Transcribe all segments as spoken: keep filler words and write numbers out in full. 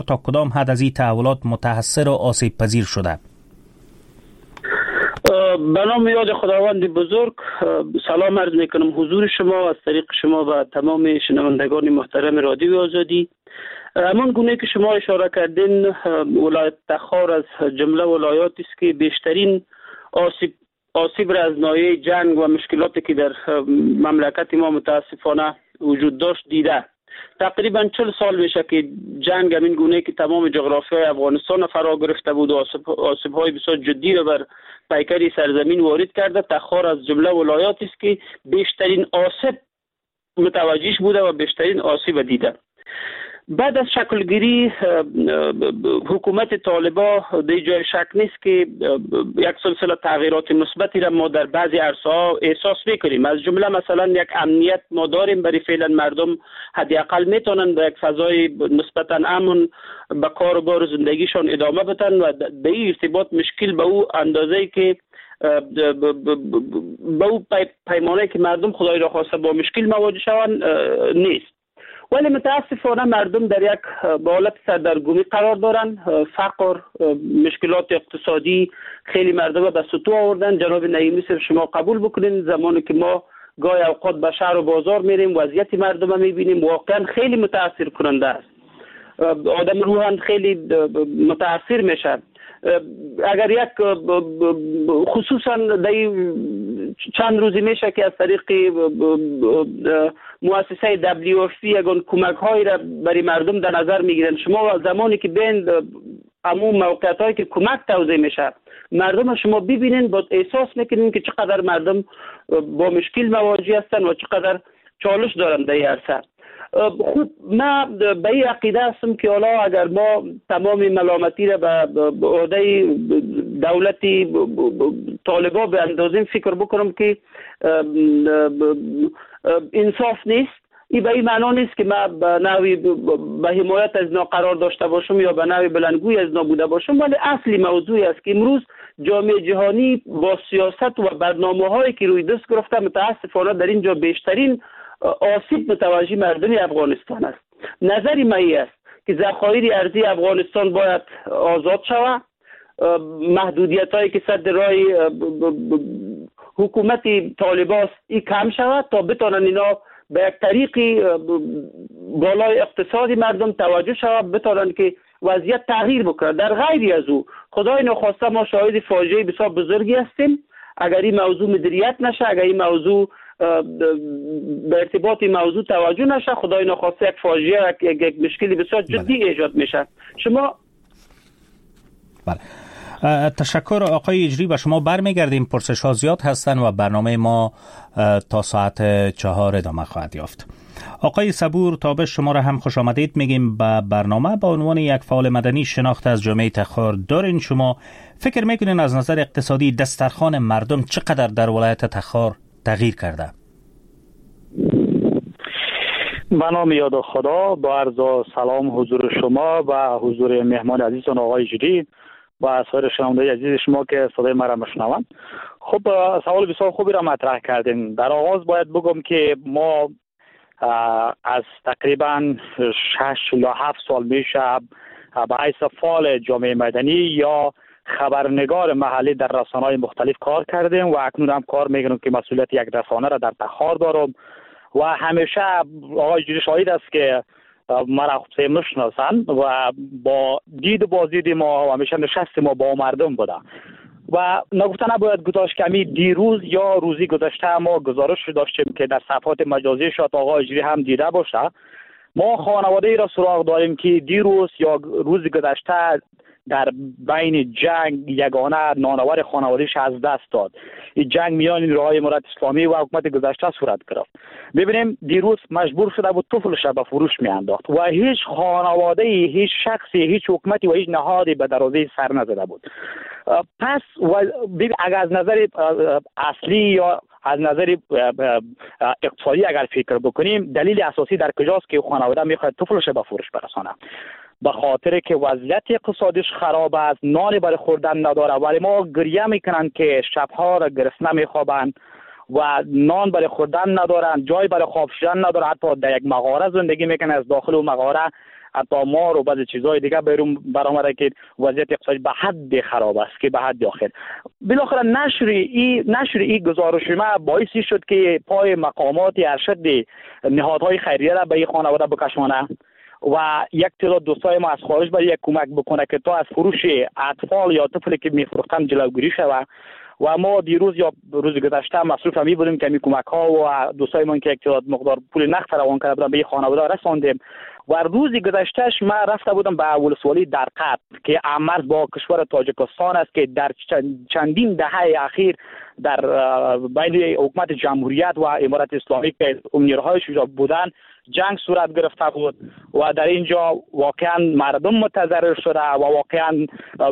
تا کدام حد از این تحولات متاثر و آسیب پذیر شده؟ به نام یاد خداوند بزرگ سلام عرض میکنم حضور شما از طریق شما و تمام شنوندگان محترم رادیو آزادی. همان گونه که شما اشاره کردین، ولایت تخار از جمله ولایاتی است که بیشترین آسیب آسیب را از ناحیه جنگ و مشکلاتی که در مملکت ما متاسفانه وجود داشت دیده. تقریبا چهل سال میشه که جنگ همین گونه که تمام جغرافیای افغانستان فرا گرفته بود و آسیب های بسیار جدی را بر پیکر سرزمین وارد کرده. تخار از جمله ولایاتی است که بیشترین آسیب متوجهش بوده و بیشترین آسیب دیده. بعد از شکلگیری حکومت طالبان در جای شک نیست که یک سلسله تغییرات مثبتی را ما در بعضی عرصه‌ها احساس می‌کنیم. از جمله مثلا یک امنیت ما داریم، برای فعلا مردم حداقل میتونن در یک فضای نسبتا امن به کار و بار زندگیشان ادامه بدن و به این ارتباط مشکل به او اندازه‌ای که به او پیمانه که مردم خدای را خواسته با مشکل مواجه شوند نیست. ولی متاسفانه مردم در یک حالت سردرگمی قرار دارن. فقر، مشکلات اقتصادی خیلی مردم به سطوح آوردن. جناب نعیمی صاحب شما قبول بکنین زمانی که ما گاهی اوقات به شهر و بازار میریم وضعیت مردم میبینیم واقعا خیلی متاثر کننده است. آدم روحاً خیلی متاثر میشه. اگر یک خصوصا در چند روزی میشه که از طریق مؤسسه دبلیو اف پی یگان کمک هایی را برای مردم در نظر میگیرن. شما زمانی که بین عموم موقعیت هایی که کمک توزیع میشه مردم شما ببینین با احساس میکنین که چقدر مردم با مشکل مواجه هستن و چقدر چالش دارن در این عرصه. خوب من به این عقیده هستم که حالا اگر ما تمام ملامتی را به عهده دولتی طالبان به اندازه فکر بکنم که انصاف نیست، این به این معنا نیست که من به نوعی به حمایت از اینا قرار داشته باشم یا به نوعی بلندگوی از اینا بوده باشم، ولی اصلی موضوعی است که امروز جامعه جهانی با سیاست و برنامه هایی که روی دست گرفته متاسفانه در اینجا بیشترین آسیب متوجه مردم افغانستان است. نظری من است که ذخایر ارزی افغانستان باید آزاد شود. محدودیت هایی که صد راه حکومت طالبان این کم شود تا بتونن اینا به یک طریقی بالای اقتصادی مردم توجه شود، بتونن که وضعیت تغییر بکنه. در غیری از او خدای نخواسته ما شاهد فاجعه بسیار بزرگی هستیم. اگر این موضوع مدیریت نشه، اگر این موضوع به ارتباط موضوع توجه نشه، خدای نخواسته یک فاجعه یک, یک مشکلی بسیار جدی بله. ایجاد میشه. شما بله. تشکر آقای اجری. و شما برمیگردیم، پرسش ها زیاد هستن و برنامه ما تا ساعت چهار ادامه خواهد یافت. آقای صبور تابش شما را هم خوش آمدید میگیم به برنامه. با عنوان یک فعال مدنی شناخت از جامعه تخار دارین، شما فکر میکنین از نظر اقتصادی دسترخوان مردم چقدر در ولایت تخار تغییر کرده؟ به نام یاد خدا، با عرض سلام حضور شما و حضور مهمان عزیزان آقای اجری و سایر شنوندگان عزیز شما که صدای ما را میشنوند. خب سوال بسیار خوبی را مطرح کردین. در آغاز باید بگم که ما از تقریبا شش یا هفت سال میشه به حیث فعال جامعه مدنی یا خبرنگار محلی در رسانه‌های مختلف کار کردیم و اکنون هم کار میکنم که مسئولیت یک رسانه را در تخار دارم و همیشه آقای جوری شاهد است که مرا خوب میشناسند و با دید و بازدید ما و همیشه نشست ما با مردم بوده و نگفته نباید گذاشت که همین دیروز یا روزی گذشته ما گزارش داشتیم که در صفحات مجازی شاید آقای اجری هم دیده باشه. ما خانواده ای را سراغ داریم که دیروز یا روز گذشته در بین جنگ یگانه نانور خانواده‌اش از دست داد. این جنگ میان نیروهای امارت اسلامی و حکومت گذشته صورت گرفت. ببینیم دیروز مجبور شده بود طفلش به فروش میانداخت و هیچ خانواده ای، هیچ شخصی، هیچ حکومتی و هیچ نهادی به دروازه سر نزده بود. پس اگر از نظر اصلی یا از نظر اقتصادی اگر فکر بکنیم، دلیل اساسی در کجاست که خانواده میخواد طفلش به فروش برسانه؟ به خاطر که وضعیت اقتصادیش خراب است، نان برای خوردن نداره، ولی ما گریه میکنن که شبها را گرسنه میخوابن و نان برای خوردن ندارن، جای برای خواب شدن ندارن، حتی در یک مغاره زندگی میکنن، از داخل و مغاره حتی مار و بعضی چیزهای دیگه بیرون برآمده که وضعیت اقتصادی به حد خراب است که به حد آخر بالاخره نشر این نشر این گزارش ما باعثی شد که پای مقامات ارشد نهادهای خیریه را به این خانواده بکشانه و یک تعداد دوستای ما از خارج برای یک کمک بکنه که تا از فروش اطفال یا طفلی که میفروختن جلوگیری شود. و ما دیروز یا روز گذشته مصروف می بودیم که می کمک ها و دوستای ما که یک تعداد مقدار پول نقد فراوان کرده بودن به این خانواده رساندیم. و روز گذشتهش ما رفته بودم به ولسوالی درقد که مرز با کشور تاجیکستان است که در چندین دهه اخیر در بین حکومت جمهوریت و امارت اسلامی که نیروهایش بودن جنگ صورت گرفته بود و در اینجا واقعا مردم متضرر شده و واقعا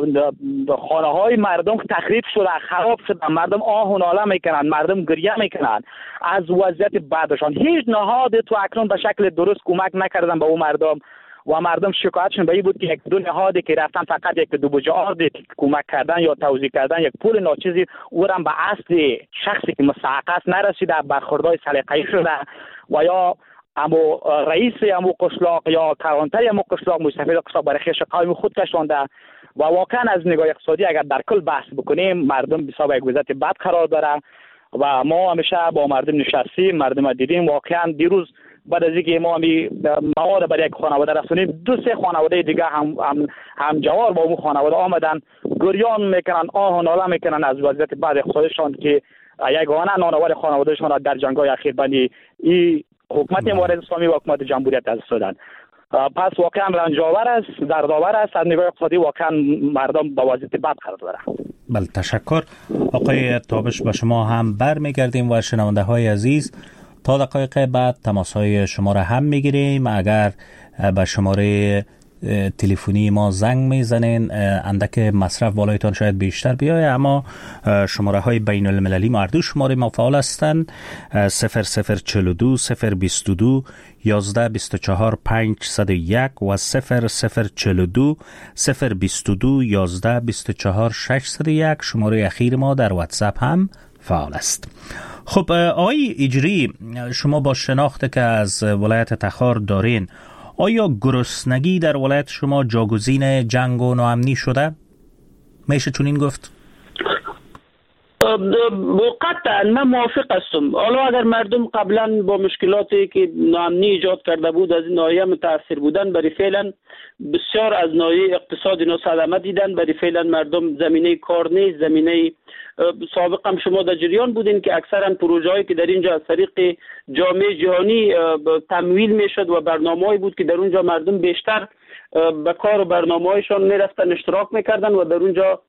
خانه های مردم تخریب شده، خراب شده، مردم آه و ناله میکنن، مردم گریه میکنن از وضعیت بعدشان. هیچ نهاد تو اکنون به شکل درست کمک نکردن به اون مردم و مردم شکایتشون به این بود که یک دو نهادی که رفتن فقط یک دو بجارد کمک کردن یا توزیع کردن یک پول ناچیزی او را به اصل شخصی که مستحق است نرسیده، برخوردهای سلیقه‌ای شده و یا امو رئیس امو قشلاق یا کلانتر امو قشلاق مستفید قشلاق برای خیش قوم خود کشانده و واقعا از نگاه اقتصادی اگر در کل بحث بکنیم مردم بسیار یک وضعیت بد قرار داره و ما همیشه با مردم نشستیم، مردم دیدیم. واقعا دیروز بعد از اینکه ما می مواد برای یک خانواده رسونیم دو سه خانواده دیگه هم هم, هم جوار با اون خانواده آمدن گریان میکنن، آه و ناله میکنن از وضعیت بد اقتصادشان که یگانه نانوار خانوادهشان در جنگ‌های اخیر بندی ای حکومت امارت اسلامی و حکومت جمهوریت از دادن. پس واقعا رنجاور است، دردآور است. از نگاه اقتصادی واقعا مردم با وضعیت بد قرار داره. بله تشکر آقای تابش. به شما هم بر میگردیم و شنونده های عزیز تا دقایق بعد تماس های شما را هم میگیریم. اگر به شماره تلفنی ما زنگ میزنین اندک مصرف بالایتان شاید بیشتر بیایه، اما شماره های بین المللی ما اردو شماره ما فعال هستند: صفر صفر چهل و دو صفر بیست و دو یازده بیست و چهار پنجصد و یک و صفر صفر چهل و دو صفر بیست و دو یازده بیست و چهار ششصد و یک. شماره اخیر ما در واتساپ هم فعال است. خب آقای اجری، شما با شناخت که از ولایت تخار دارین، آیا گرسنگی در ولایت شما جاگزین جنگ و ناامنی شده؟ میشه چون این گفت؟ قطعا من موافق هستم. حالا اگر مردم قبلا با مشکلاتی که ناامنی ایجاد کرده بود از این ناحیه متاثر بودن، برای فعلا بسیار از ناحیه اقتصاد اینا صدمه دیدن. برای فعلا مردم زمینه کار نیست، زمینه سابق هم شما در جریان بودین که اکثرا پروژه‌ای که در اینجا از طریق جامعه جهانی تمویل میشد و برنامه‌ای بود که در اونجا مردم بیشتر به کار و برنامه‌هایشان میرفتن اشتراک میکردن و در اونجا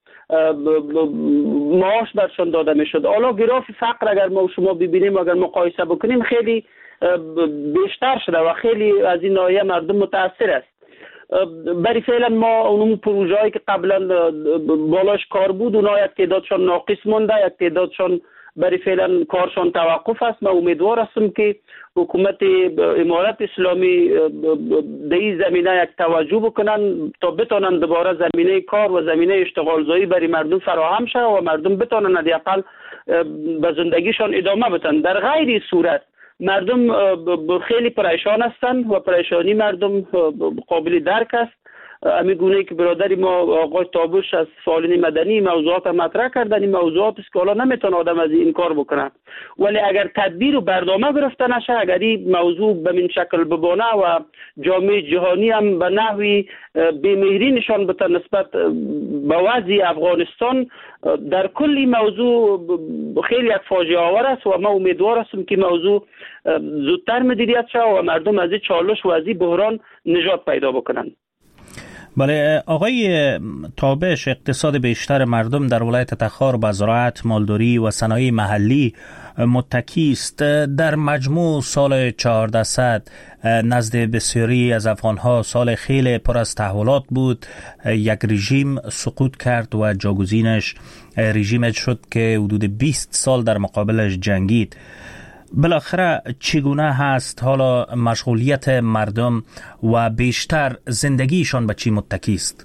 معاش برشان داده میشد. حالا گراف فقر اگر ما شما ببینیم، اگر مقایسه بکنیم، خیلی بیشتر شده و خیلی از این ناحیه مردم متاثر است. برای فعلا ما اون پروژه‌ای که قبلا بالاش کار بود اونا یک تعدادشان ناقص مونده، یک تعدادشان برای فعلا کارشان توقف است. من امیدوار هستم که حکومت امارت اسلامی در این زمینه یک توجه بکنن تا بتونن دوباره زمینه کار و زمینه اشتغال زایی برای مردم فراهم شه و مردم بتونن حداقل به زندگیشان ادامه بدن. در غیر صورت مردم خیلی پریشان هستند و پریشانی مردم قابل درک است. همین گونه که برادری ما آقای تابش از فعالین مدنی موضوعات مطرح کردن، این موضوعات است که حالا نمیتونه آدم از این کار بکنه، ولی اگر تدبیر و برنامه گرفته نشه، اگر این موضوع به این شکل ببانه و جامعه جهانی هم به نحوی بی‌مهری نشان بده نسبت به وضع افغانستان، در کل موضوع خیلی یک فاجعه آور است و من امیدوار هستم که موضوع زودتر مدیریت شه و مردم از این چالش و از این بحران نجات پیدا بکنن. بله آقای تابش، اقتصاد بیشتر مردم در ولایت تخار به زراعت، مالداری و صنایع محلی متکی است. در مجموع سال چهارده صد نزد بسیاری از افغانها سال خیلی پر از تحولات بود. یک رژیم سقوط کرد و جاگزینش رژیم شد که حدود بیست سال در مقابلش جنگید. بالاخره چگونه هست حالا مشغولیت مردم و بیشتر زندگیشان به چی متکی است؟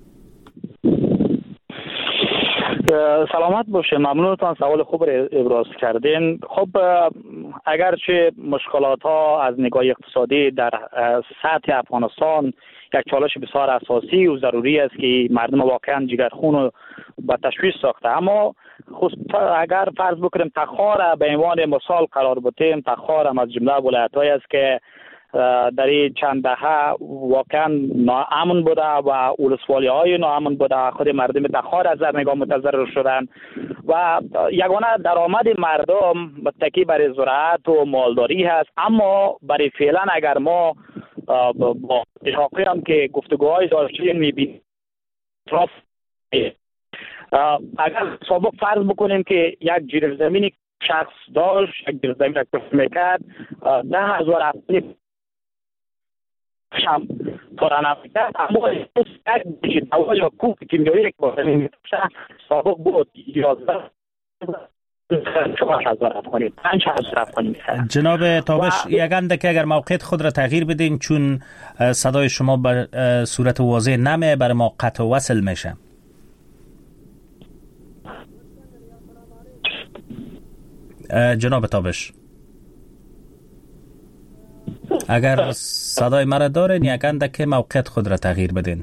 سلامت باشه، ممنونتان، سوال خوب را ابراز کردین. خب اگرچه مشکلات ها از نگاه اقتصادی در سطح افغانستان یک چالش بسیار اساسی و ضروری است که مردم واقعا جگرخون و به تشویش ساخته. اما اگر فرض بکنیم تخار به عنوان مثال قرار بتیم، تخار هم از جمله ولایت‌هایی است که در این چند دهه واقعا ناامن بوده و ولسوالی‌های ناامن بوده. خود مردم تخار از نگاه متضرر شدن و یگانه درآمد مردم متکی بر زراعت و مالداری هست. اما برای فعلا اگر ما با اتفاقی هم که گفتگوهای داشتیم می‌بینیم اگر سابق فرض بکنیم که یک جریب زمینی شخص داشت، یک جریب زمین را کسب میکرد، ده هزار افغانی شم تارانه میکرد، اما یک دوای یا کوب کیمیایی که با زمین میتوشه سابق بود یازده چهار هزار افغانی، پنج هزار افغانی میخرد. جناب تابش یک اندک اگر موقعیت خود را تغییر بدین، چون صدای شما به صورت واضح نمیه، برای ما قطع و وصل میشه. جناب تابش اگر صدای مرا دارین یک اندک موقعیت خود را تغییر بدین.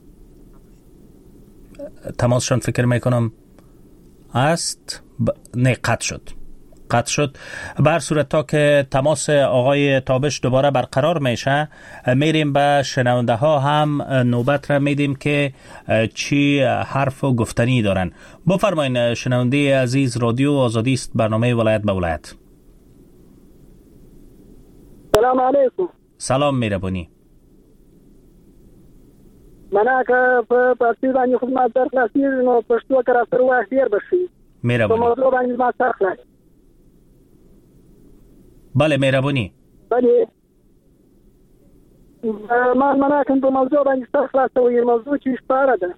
تماسشان فکر میکنم است ب... نه قطع شد قطع شد به هر صورت تا که تماس آقای تابش دوباره برقرار میشه میریم به شنونده ها هم نوبت را میدیم که چی حرف و گفتنی دارن. بفرمایین شنونده عزیز، رادیو آزادی است، برنامه ولایت به ولایت. سلام علیکم. سلام میربونی. منه که په پارتی باندې خدمت در خلاصي نو پښتو کرا سره واخیر بشي. میربونی. په موضوع باندې ما سره خلاص. بله میربونی. بله. ما منه که په موضوع باندې سره خلاص وي، موضوع چې اشاره ده.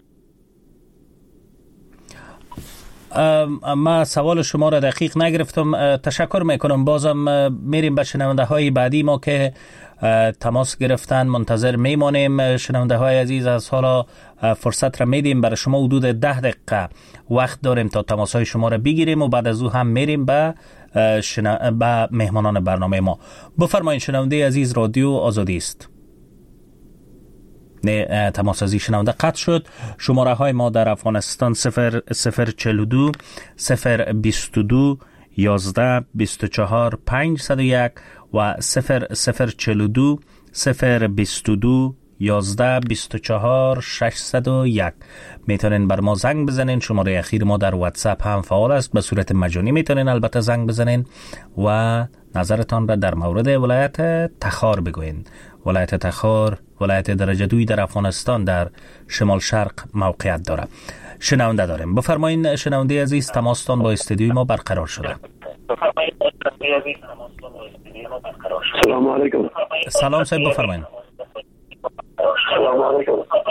ما سوال شما را دقیق نگرفتم، تشکر میکنم. بازم میریم به شنونده های بعدی ما که تماس گرفتن، منتظر میمانیم. شنونده های عزیز از حالا فرصت را میدیم برای شما، حدود ده دقیقه وقت داریم تا تماس های شما را بگیریم و بعد از او هم میریم به شنا... به مهمانان برنامه ما. بفرمایید شنونده عزیز، رادیو آزادی است. نه تماس از شنونده قطع شد. شماره های ما در افغانستان صفر صفر چهل و دو صفر بیست و دو یازده بیست و چهار پنجصد و یک و صفر صفر چهل و دو صفر بیست و دو یازده بیست و چهار ششصد و یک. میتونین بر ما زنگ بزنین. شماره اخیر ما در واتساپ هم فعال است، به صورت مجانی میتونین البته زنگ بزنین و نظرتان را در مورد ولایت تخار بگوین. ولایت تخار ولایت درجه دوی در افغانستان در شمال شرق موقعیت داره. شنونده داریم. بفرمایین شنونده عزیز، تماستان با استودیوی ما برقرار شده. سلام علیکم. سلام صاحب، بفرمایین. سلام علیکم.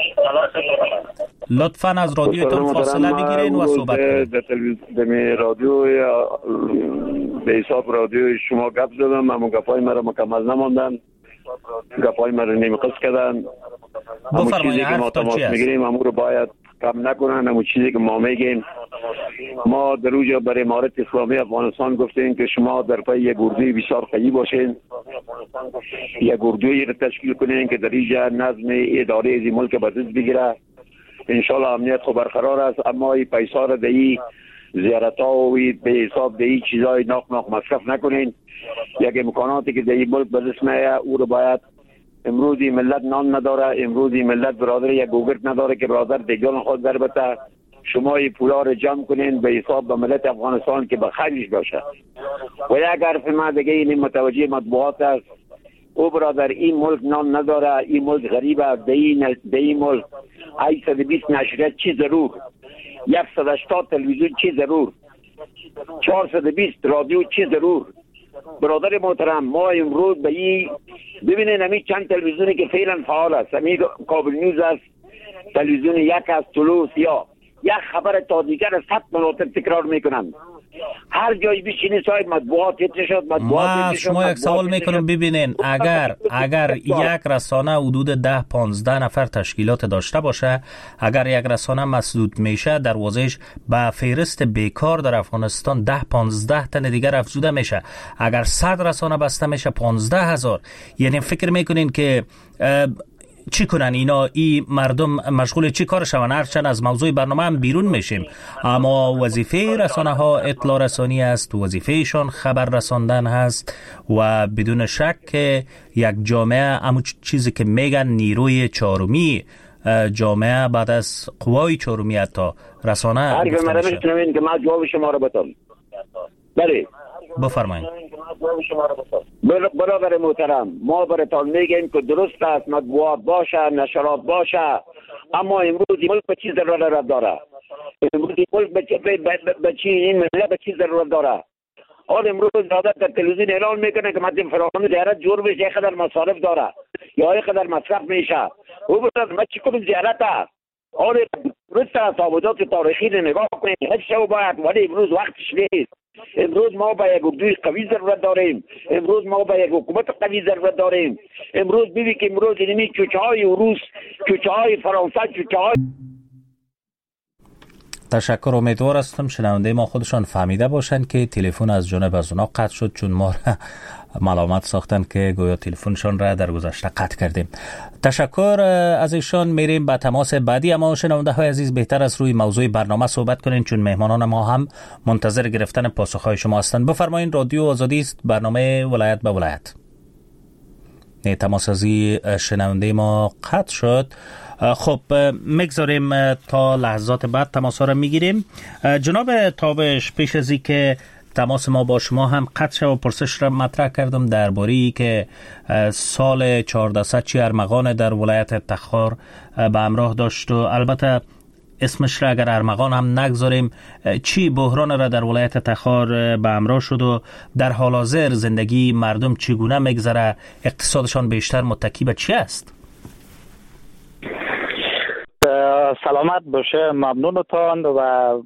لطفاً از رادیوتون فاصله بگیرین و صحبت کنین. در تلویزیون رادیو یا به حساب رادیو شما گپ زدم، اما گپای مرا مکمل نماندن، گپای مرا نیم قصد کردن. بفرمایید حرف تا چی است؟ میگیریم امور رو باید کم نکنن. همون چیزی که ما میگیم، ما در اوجا برای امارت اسلامی افغانستان گفتیم که شما در پای یک گردوی بسیار قوی باشین، یک گردوی رو تشکیل کنین که در اینجا نظم اداره از ملک به دست بگیره. انشالله امنیت خو برقرار است، اما این پیسا رو دهی زیارت ها و به حساب دهی چیزای ناق ناق مصرف نکنین. یک امکاناتی که دهی ملک به دست میه او رو باید. امروزی ملت نان نداره، امروزی ملت برادر یک گوگرد نداره که برادر دیگران خود در بته. شما این پولا رو جمع کنین به حساب به ملت افغانستان که به خرج باشه. و یک حرف ما دیگه این متوجه مطبوعات است، او برادر این ملک نان نداره، این ملک غریبه، به این به این ملک هشتصد و بیست نشریات چی ضرور، صد و هشتاد تلویزیون چی ضرور، چهارصد و بیست رادیو چی ضرور. برادر محترم، ما امروز به این ببینین همین چند تلویزیونی که فعلا فعال است، همین کابل نیوز است، تلویزیون یک از طلوع یا یک خبر تا دیگر صد مراتب تکرار میکنن. هر جایی بشینی صاحب مطبوعات هیچ شد، مطبوعات ما شما یک سوال میکنم ببینین، اگر اگر یک رسانه حدود ده پانزده نفر تشکیلات داشته باشه، اگر یک رسانه مسدود میشه، دروازهش به فهرست بیکار در افغانستان ده پانزده تن دیگر افزوده میشه. اگر صد رسانه بسته میشه پانزده هزار. یعنی فکر میکنین که چی کنن اینا؟ این مردم مشغول چی کار شون؟ هرچند از موضوع برنامه هم بیرون میشیم، اما وظیفه رسانه ها اطلاع رسانی است، وظیفهشان خبر رساندن هست و بدون شک یک جامعه همون چیزی که میگن نیروی چهارمی جامعه بعد از قوای چهارمی حتی رسانه هر گفته میشه. که که ما جواب شما رو بتم. بله بفرمایید. برادر محترم، ما براتون میگیم که درست است مطبوعات باشه، نشرات باشه، اما امروز ملک به چی ضرورت داره؟ امروز ملک به چی این ملت به چی ضرورت داره؟ حال امروز دادت در تلویزیون اعلان میکنه که مدام فراخوان زیارت جور بشه، یک قدر مصارف داره یا یک قدر مصرف میشه. او برادر ما چی کنیم زیارت ها؟ حال درست است ثابتات تاریخی رو نگاه کنیم، هیچ شو باید، ولی امروز وقتش نیست. امروز ما به یک اردوی قوی ضرورت داریم، امروز ما به یک حکومت قوی ضرورت داریم. امروز ببینید که امروز اینمی چوچه های روس، چوچه های فرانسه، چوچه های تشکر. امیدوار هستم شنونده ما خودشان فهمیده باشن که تلفن از جانب از اونا قطع شد، چون ما ملامت ساختن که گویا تلفنشان را در گذشته قطع کردیم. تشکر از ایشان. میریم به تماس بعدی. اما شنونده های عزیز بهتر است روی موضوع برنامه صحبت کنین، چون مهمانان ما هم منتظر گرفتن پاسخهای شما هستند. بفرمایید. رادیو آزادی است، برنامه ولایت به ولایت. نه تماس از شنونده ما قطع شد. خب میگذاریم تا لحظات بعد تماس ها را میگیریم. جناب تابش، پیش از این که تماس ما با شما هم قطع شد و پرسش را مطرح کردم درباره ای که سال چهاردهصد چی ارمغان در ولایت تخار به همراه داشت و البته اسمش را اگر ارمغان هم نگذاریم، چی بحران را در ولایت تخار به همراه شد و در حال حاضر زندگی مردم چگونه میگذره، اقتصادشان بیشتر متکی به چی است؟ سلامت باشه، ممنونتان. و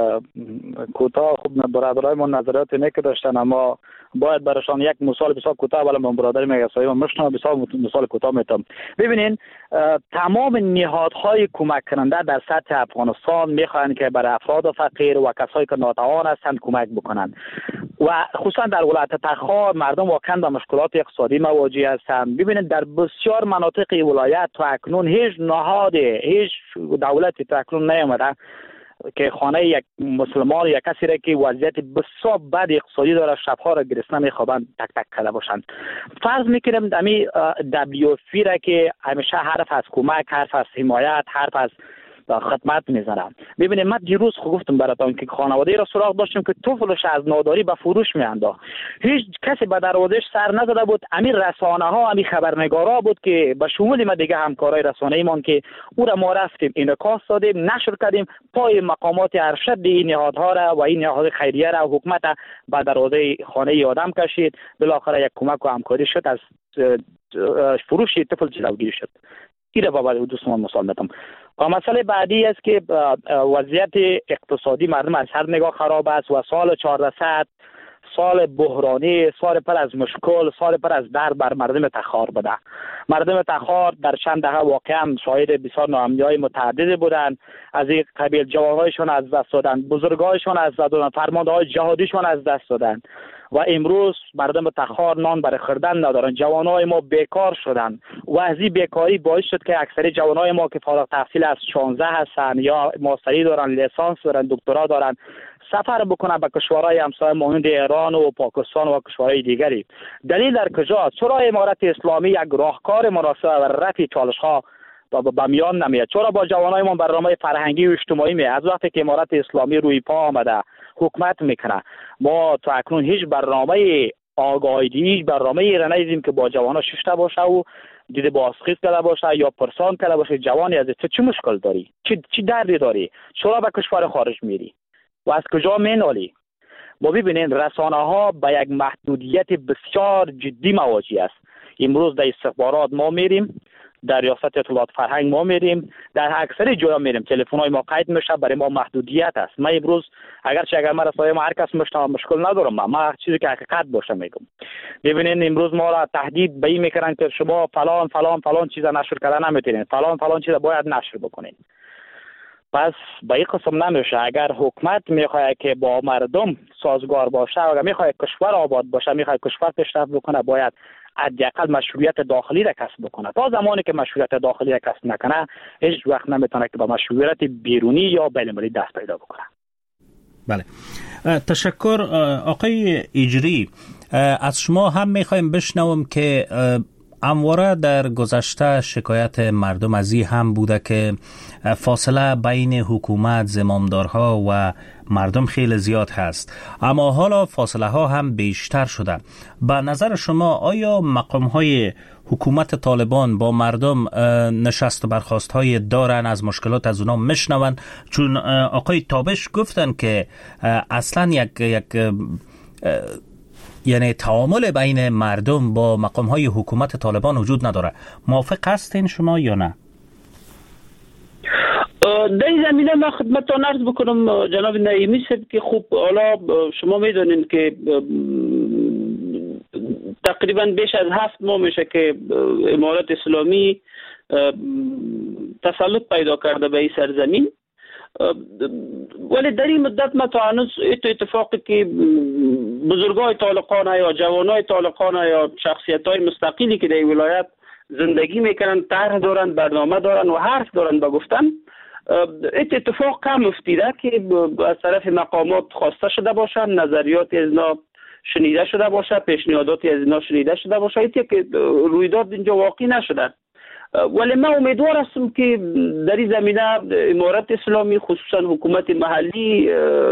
کوتاه خوب برادرای ما نظریات اینه که داشتن، اما باید براشان یک مثال بسیار کوتاه، ولی من برادری میگه سایه من مشنم بسیار مثال کوتاه میتم. ببینین تمام نهادهای کمک کننده در سطح افغانستان میخواهند که برای افراد فقیر و کسایی که ناتوان هستند کمک بکنند و خصوصا در ولایت تخار مردم واقعا با مشکلات اقتصادی مواجه هستند. ببینید در بسیار مناطق ولایت تا اکنون هیچ نهاد، هیچ دولتی تا اکنون نیامده که خانه یک مسلمان یا کسی را که وضعیت بسیار بد اقتصادی داره شبها را گرسنه میخوابند تک تک کرده باشند. فرض میکنیم امی دبلیو فی را که همیشه حرف از کمک، حرف از حمایت، حرف از خدمت میزنم. ببینید من دیروز خود گفتم براتون که خانواده را سراغ داشتیم که طفلش از ناداری به فروش میانداخت، هیچ کسی به دروازه‌اش سر نزده بود. امیر رسانه ها، امیر خبرنگارا بود که به شمول ما دیگه همکارای رسانه ایمان که او را ما رفتیم انعکاس دادیم، نشر کردیم، پای مقامات ارشد این نهادها را و این نهاد خیریه را حکومت به دروازه خانه آدم کشید. بالاخره یک کمک و همکاری شد، از فروش طفل جلوگیری شد. این را بابا دوستان مثال میتم. و مسئله بعدی است که وضعیت اقتصادی مردم از هر نگاه خراب است و سال چهاردهصد سال بحرانی، سال پر از مشکل، سال پر از درد بر مردم تخار بوده. مردم تخار در چند دهه واقعا شاهد بسیار ناامنی‌های متعددی بودند. از این قبیل جوانهایشون از دست دادن، بزرگایشون از دست دادن، فرمانده‌های جهادیشون از دست دادن و امروز مردم تخار نان برای خوردن ندارن. جوانای ما بیکار شدن و از این بیکاری باعث شد که اکثر جوانای ما که فارغ التحصیل از شانزده هستن یا ماستری دارن، لیسانس دارن، دکترا دارن، سفر بکنن به کشورهای همسایه مانند ایران و پاکستان و کشورهای دیگری. دلیل در کجاست؟ چرا امارت اسلامی یک راهکار مناسب و رفع چالش‌ها با میان نمیاد؟ چرا با جوانای ما برنامه فرهنگی و اجتماعی می از وقتی که امارت اسلامی روی پا آمده حکومت میکنه ما تا اکنون هیچ برنامه آگاهی، برنامه ایران ندیدیم که با جوانا ششته باشه و دیده بازخیز کرده باشه یا پرسان کرده باشه جوانی از چه مشکل داری، چی چی دردی داری، چرا به کشور خارج میری و از کجا مینالی؟ ما ببینید رسانه ها به یک محدودیت بسیار جدی مواجه است. امروز در استخبارات ما میریم، در ریاست اطلاعات فرهنگ ما میریم، در اکثر جاها میریم، تلفن های ما قید میشه، برای ما محدودیت است. ما امروز اگرچه اگر ما رسانه ما هر کس میشنوه مشکل ندارم، ما ما چیزی که حقیقت باشه میگم. ببینید امروز ما را تهدید به این میکنن که شما فلان فلان فلان چیزا نشر کردن نمیتونین، فلان فلان چیزا باید نشر بکنین. پس به این قسم نمیشه. اگر حکومت میخواد که با مردم سازگار باشه، اگر میخواد کشور آباد باشه، میخواد کشور پیشرفت بکنه، باید حداقل مشروعیت داخلی را کسب بکنه. تا زمانی که مشروعیت داخلی را کسب نکنه هیچ وقت نمیتونه که به مشروعیت بیرونی یا بین‌المللی دست پیدا بکنه. بله، تشکر آقای اجری. از شما هم میخوایم بشنوم که همواره در گذشته شکایت مردم از این هم بوده که فاصله بین حکومت، زمامدارها و مردم خیلی زیاد هست، اما حالا فاصله ها هم بیشتر شده. به نظر شما آیا مقام های حکومت طالبان با مردم نشست و برخاست های دارن، از مشکلات از اونا میشنون؟ چون آقای تابش گفتن که اصلا یک یک یعنی تعامل بین مردم با مقام های حکومت طالبان وجود نداره. موافق هستین شما یا نه؟ در این زمینه من خدمتتان عرض بکنم جناب نعیمی صاحب که خوب حالا شما میدونین که تقریبا بیش از هفت ماه میشه که امارت اسلامی تسلط پیدا کرده به این سرزمین، ولی در این مدت ما تا هنوز اتفاقی که بزرگای طالقان یا جوانای طالقان یا شخصیت‌های مستقلی که در این ولایت زندگی میکنن، طرح دارن، برنامه دارن و حرف دارن با گفتن، اتفاق کم افتیده که از طرف مقامات خواسته شده باشه، نظریات از اینا شنیده شده باشه، پیشنهادات از اینا شنیده شده باشه، ایتی که رویداد اینجا واقع نشده. ولی من امیدوار هستم که در این زمینه امارت اسلامی خصوصا حکومت محلی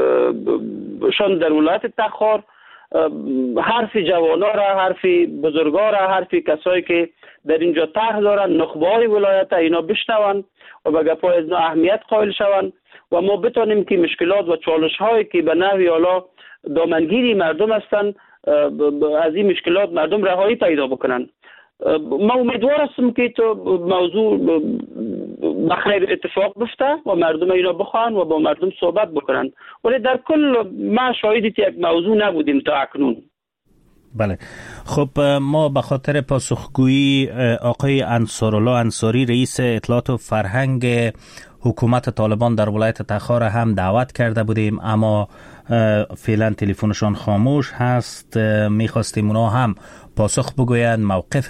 شان در ولایت تخار حرف جوانا را، حرف بزرگا را، حرف کسایی که در اینجا طرح دارن، نخبه های ولایت اینا بشنون و به گپای از اینا اهمیت قائل شون و ما بتانیم که مشکلات و چالش هایی که به نحوی حالا دامنگیری مردم هستن از این مشکلات مردم رهایی پیدا بکنن. ما امیدوار هستم که تو موضوع بخیر اتفاق بفته و مردم اینا بخوان و با مردم صحبت بکنن، ولی در کل ما شاهد یک موضوع نبودیم تا اکنون. بله، خب ما به خاطر پاسخگویی آقای انصارالله انصاری رئیس اطلاعات و فرهنگ حکومت طالبان در ولایت تخار هم دعوت کرده بودیم، اما فعلا تلفنشان خاموش هست. میخواستیم اونا هم پاسخ بگویند، موقف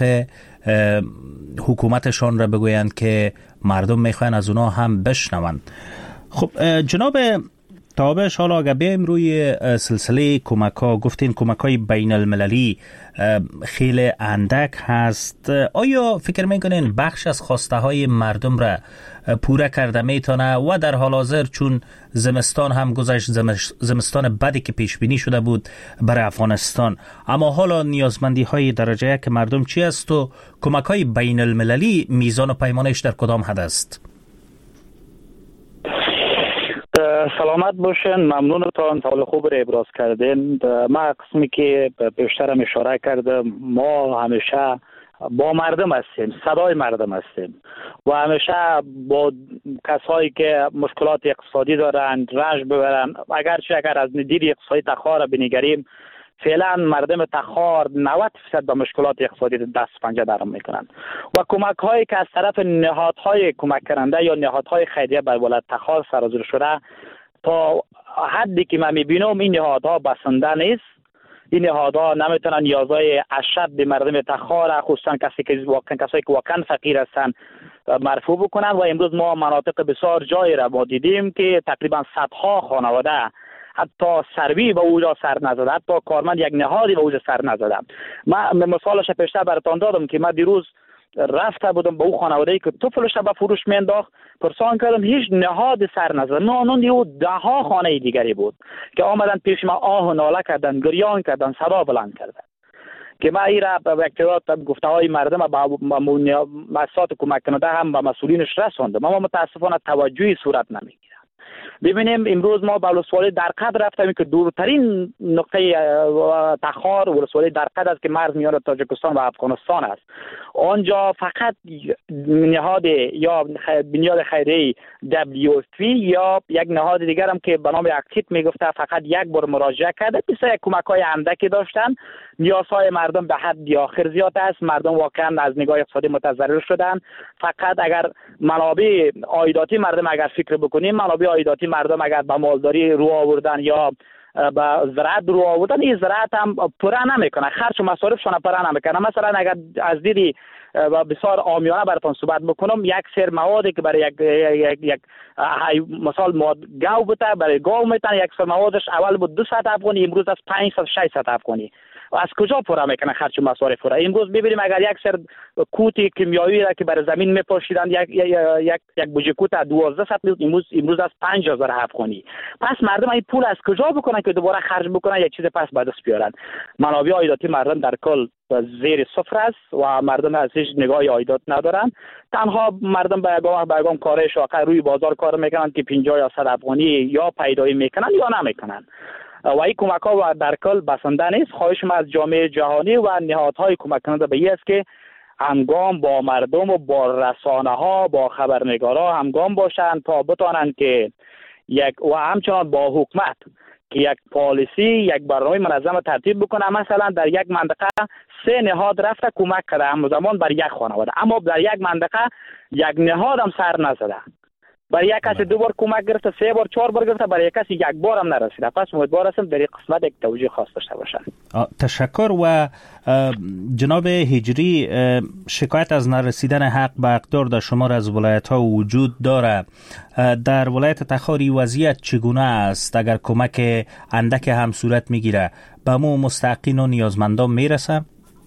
حکومتشان را بگویند که مردم میخواین از اونا هم بشنوند. خب جناب تابش، حالا اگه بیایم روی سلسله کمک ها، گفتین کمک های بین المللی خیلی اندک هست، آیا فکر میکنین بخش از خواسته های مردم را پوره کرده میتونه و در حال حاضر چون زمستان هم گذشت، زمستان بدی که پیش بینی شده بود برای افغانستان، اما حالا نیازمندی های درجه یک مردم چی است و کمک های بین المللی میزان و پیمانش در کدام حد است؟ سلامت باشین، ممنونتان، سوال خوب را ابراز کردین. ما قسمی که بیشترم اشاره کردم، ما همیشه با مردم هستیم، صدای مردم هستیم و همیشه با کسایی که مشکلات اقتصادی دارند رنج ببرن. اگرچه اگر از دید اقتصادی تخار را بنگریم، فعلا مردم تخار نود درصد به مشکلات اقتصادی دست پنجه درم میکنند و کمک هایی که از طرف نهادهای کمک کننده یا نهادهای خیریه بر ولایت تخار سرازیر شده، تا حدی که من میبینم این نهادها بسنده نیست. این نهادها نمیتونن نیازهای اشد به مردم تخار، خصوصا کسی که واقعا کسایی که واقعا فقیر هستن، مرفوع بکنن. و امروز ما مناطق بسیار جایی را ما دیدیم که تقریبا صدها خانواده حتی سروی به اوجا سر نزده، حتی کارمند یک نهادی به اوجا سر نزده. من مثالش پیشتر براتون دادم که من دیروز رفته بودم به او خانواده‌ای که طفلش به فروش مینداخت، پرسان کردم هیچ نهاد سر نزد. نه نه ده ها خانه دیگری بود که آمدن پیش ما آه و ناله کردن، گریان کردن، صدا بلند کردن که ما ایرا به اقتدار گفته های مردم با مؤسسات کمک کننده هم به مسئولینش رساندم، اما متاسفانه توجهی صورت نمیگیره. ببینیم امروز ما به ولسوالی درقد رفتیم که دورترین نقطه تخار ولسوالی درقد است که مرز میان تاجیکستان و افغانستان است. آنجا فقط نهاد یا بنیاد خیریه دبلیو اف پی یا یک نهاد دیگر هم که به نام اکتیت میگفته فقط یک بار مراجعه کرده، بسیار کمک های اندکی داشتن. نیازهای مردم به حد آخر زیاد است، مردم واقعا از نگاه اقتصادی متضرر شدن. فقط اگر منابع عایداتی مردم اگر فکر بکنیم، منابع عایداتی مردم اگر به مالداری رو آوردن یا با زراعت رو آوردن، این زراعت هم پوره نمیکنه، خرج و مصارفشون پوره نمیکنه. مثلا اگر از دیدی و بسیار عامیانه براتون صحبت بکنم، یک سر موادی که برای یک یک یک مثال مواد گاو بوده، برای گاو میتن یک سر موادش اول بود دویست افغانی، امروز از پانصد ششصد افغانی. و از کجا پوره میکنه خرج و مصارف را؟ امروز ببینیم اگر یک سر کوت کیمیایی را که برای زمین میپاشیدن، یک یک یک بوجه کوت دوازده صد امروز امروز از پنج هزار افغانی. پس مردم این پول از کجا بکنن که دوباره خرج بکنن، یک چیز پس به دست بیارن؟ منابع عایداتی مردم در کل زیر صفر است و مردم از هیچ نگاه عایدات ندارن. تنها مردم به گام به گام کار شاقه روی بازار کار میکنن که پنجاه یا صد افغانی یا پیدایی میکنن یا نمیکنن. و این کمک ها در کل بسنده نیست. خواهش ما از جامعه جهانی و نهادهای کمک کننده به این است که همگام با مردم و با رسانه ها، با خبرنگارا همگام باشند تا بتوانند که یک و همچنان با حکومت که یک پالیسی، یک برنامه منظم ترتیب بکنه. مثلا در یک منطقه سه نهاد رفته کمک کرده همزمان بر یک خانواده، اما در یک منطقه یک نهاد هم سر نزده. برای یک کسی دو بار کمک گرفته، سه بار چهار بار گرفته، برای یک کسی یک بار هم نرسیده. پس امیدوار هستم در این قسمت یک توجیه خاص داشته باشن. تشکر. و جناب هجری، شکایت از نرسیدن حق به اقدار در شمار از ولایت ها وجود داره. در ولایت تخاری وضعیت چگونه است؟ اگر کمک اندک هم صورت میگیره به مو مستحقین و نیازمندان میرسه؟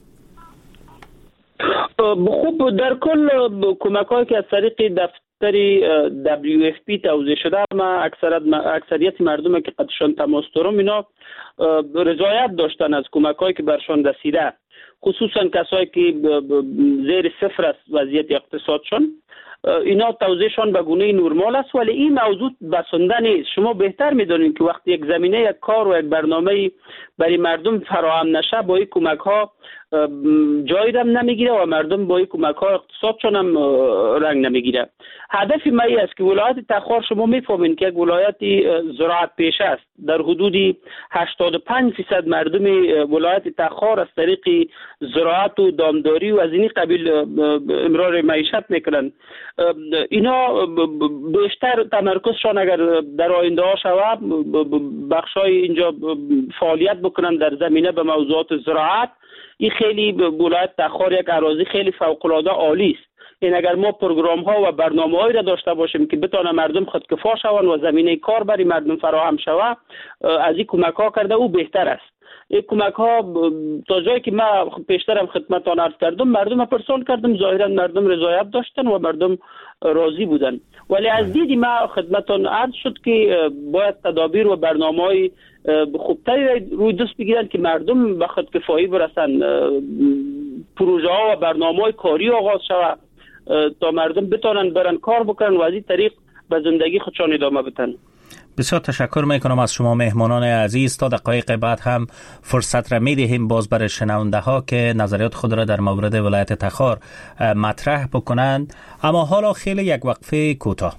خوب، در کل کمک هایی که از طریق دفتر دبلیو اف پی توزیع شده، ما اکثریت اکثریت مردم که قدشان تماس دارم اینا رضایت داشتن از کمک هایی که برشان رسیده، خصوصا کسایی که زیر صفر است وضعیت اقتصادشان. اینا توزیعشان به گونه نرمال است، ولی این موضوع بسنده نیست. شما بهتر میدونید که وقتی یک زمینه یک کار و یک برنامه برای مردم فراهم نشه، با این کمک ها جایی هم نمیگیره و مردم با این کمک ها اقتصادشان هم رنگ نمیگیره. هدف ما این است که ولایت تخار، شما میفهمین که یک ولایت زراعت پیشه است. در حدود هشتاد و پنج درصد مردم ولایت تخار از طریق زراعت و دامداری و از این قبیل امرار معیشت میکنن. اینا بیشتر تمرکزشان اگر در آینده ها شود، بخشای اینجا فعالیت بکنن در زمینه به موضوعات زراعت. این خیلی ولایت تخار یک اراضی خیلی فوق العاده عالی است. این اگر ما پروگرام ها و برنامه‌هایی را داشته باشیم که بتونه مردم خودکفا شوند و زمینه کار برای مردم فراهم شود، از این کمک ها کرده او بهتر است. این کمک ها تا جایی که ما پیشترم خدمتتان عرض کردم، مردم پرسان کردم، ظاهرا مردم رضایت داشتن و مردم راضی بودن. ولی از دیدی ما خدمتتان عرض شد که باید تدابیر و برنامه‌های خوبتری روی دست بگیرن که مردم به خودکفایی برسن، پروژه ها و برنامه‌های کاری آغاز شود تا مردم بتونن برن کار بکنن و از این طریق به زندگی خودشان ادامه بدن. بسیار تشکر میکنم از شما مهمانان عزیز. تا دقایق بعد هم فرصت را میدهیم باز برای شنونده ها که نظریات خود را در مورد ولایت تخار مطرح بکنند، اما حالا خیلی یک وقفه کوتاه.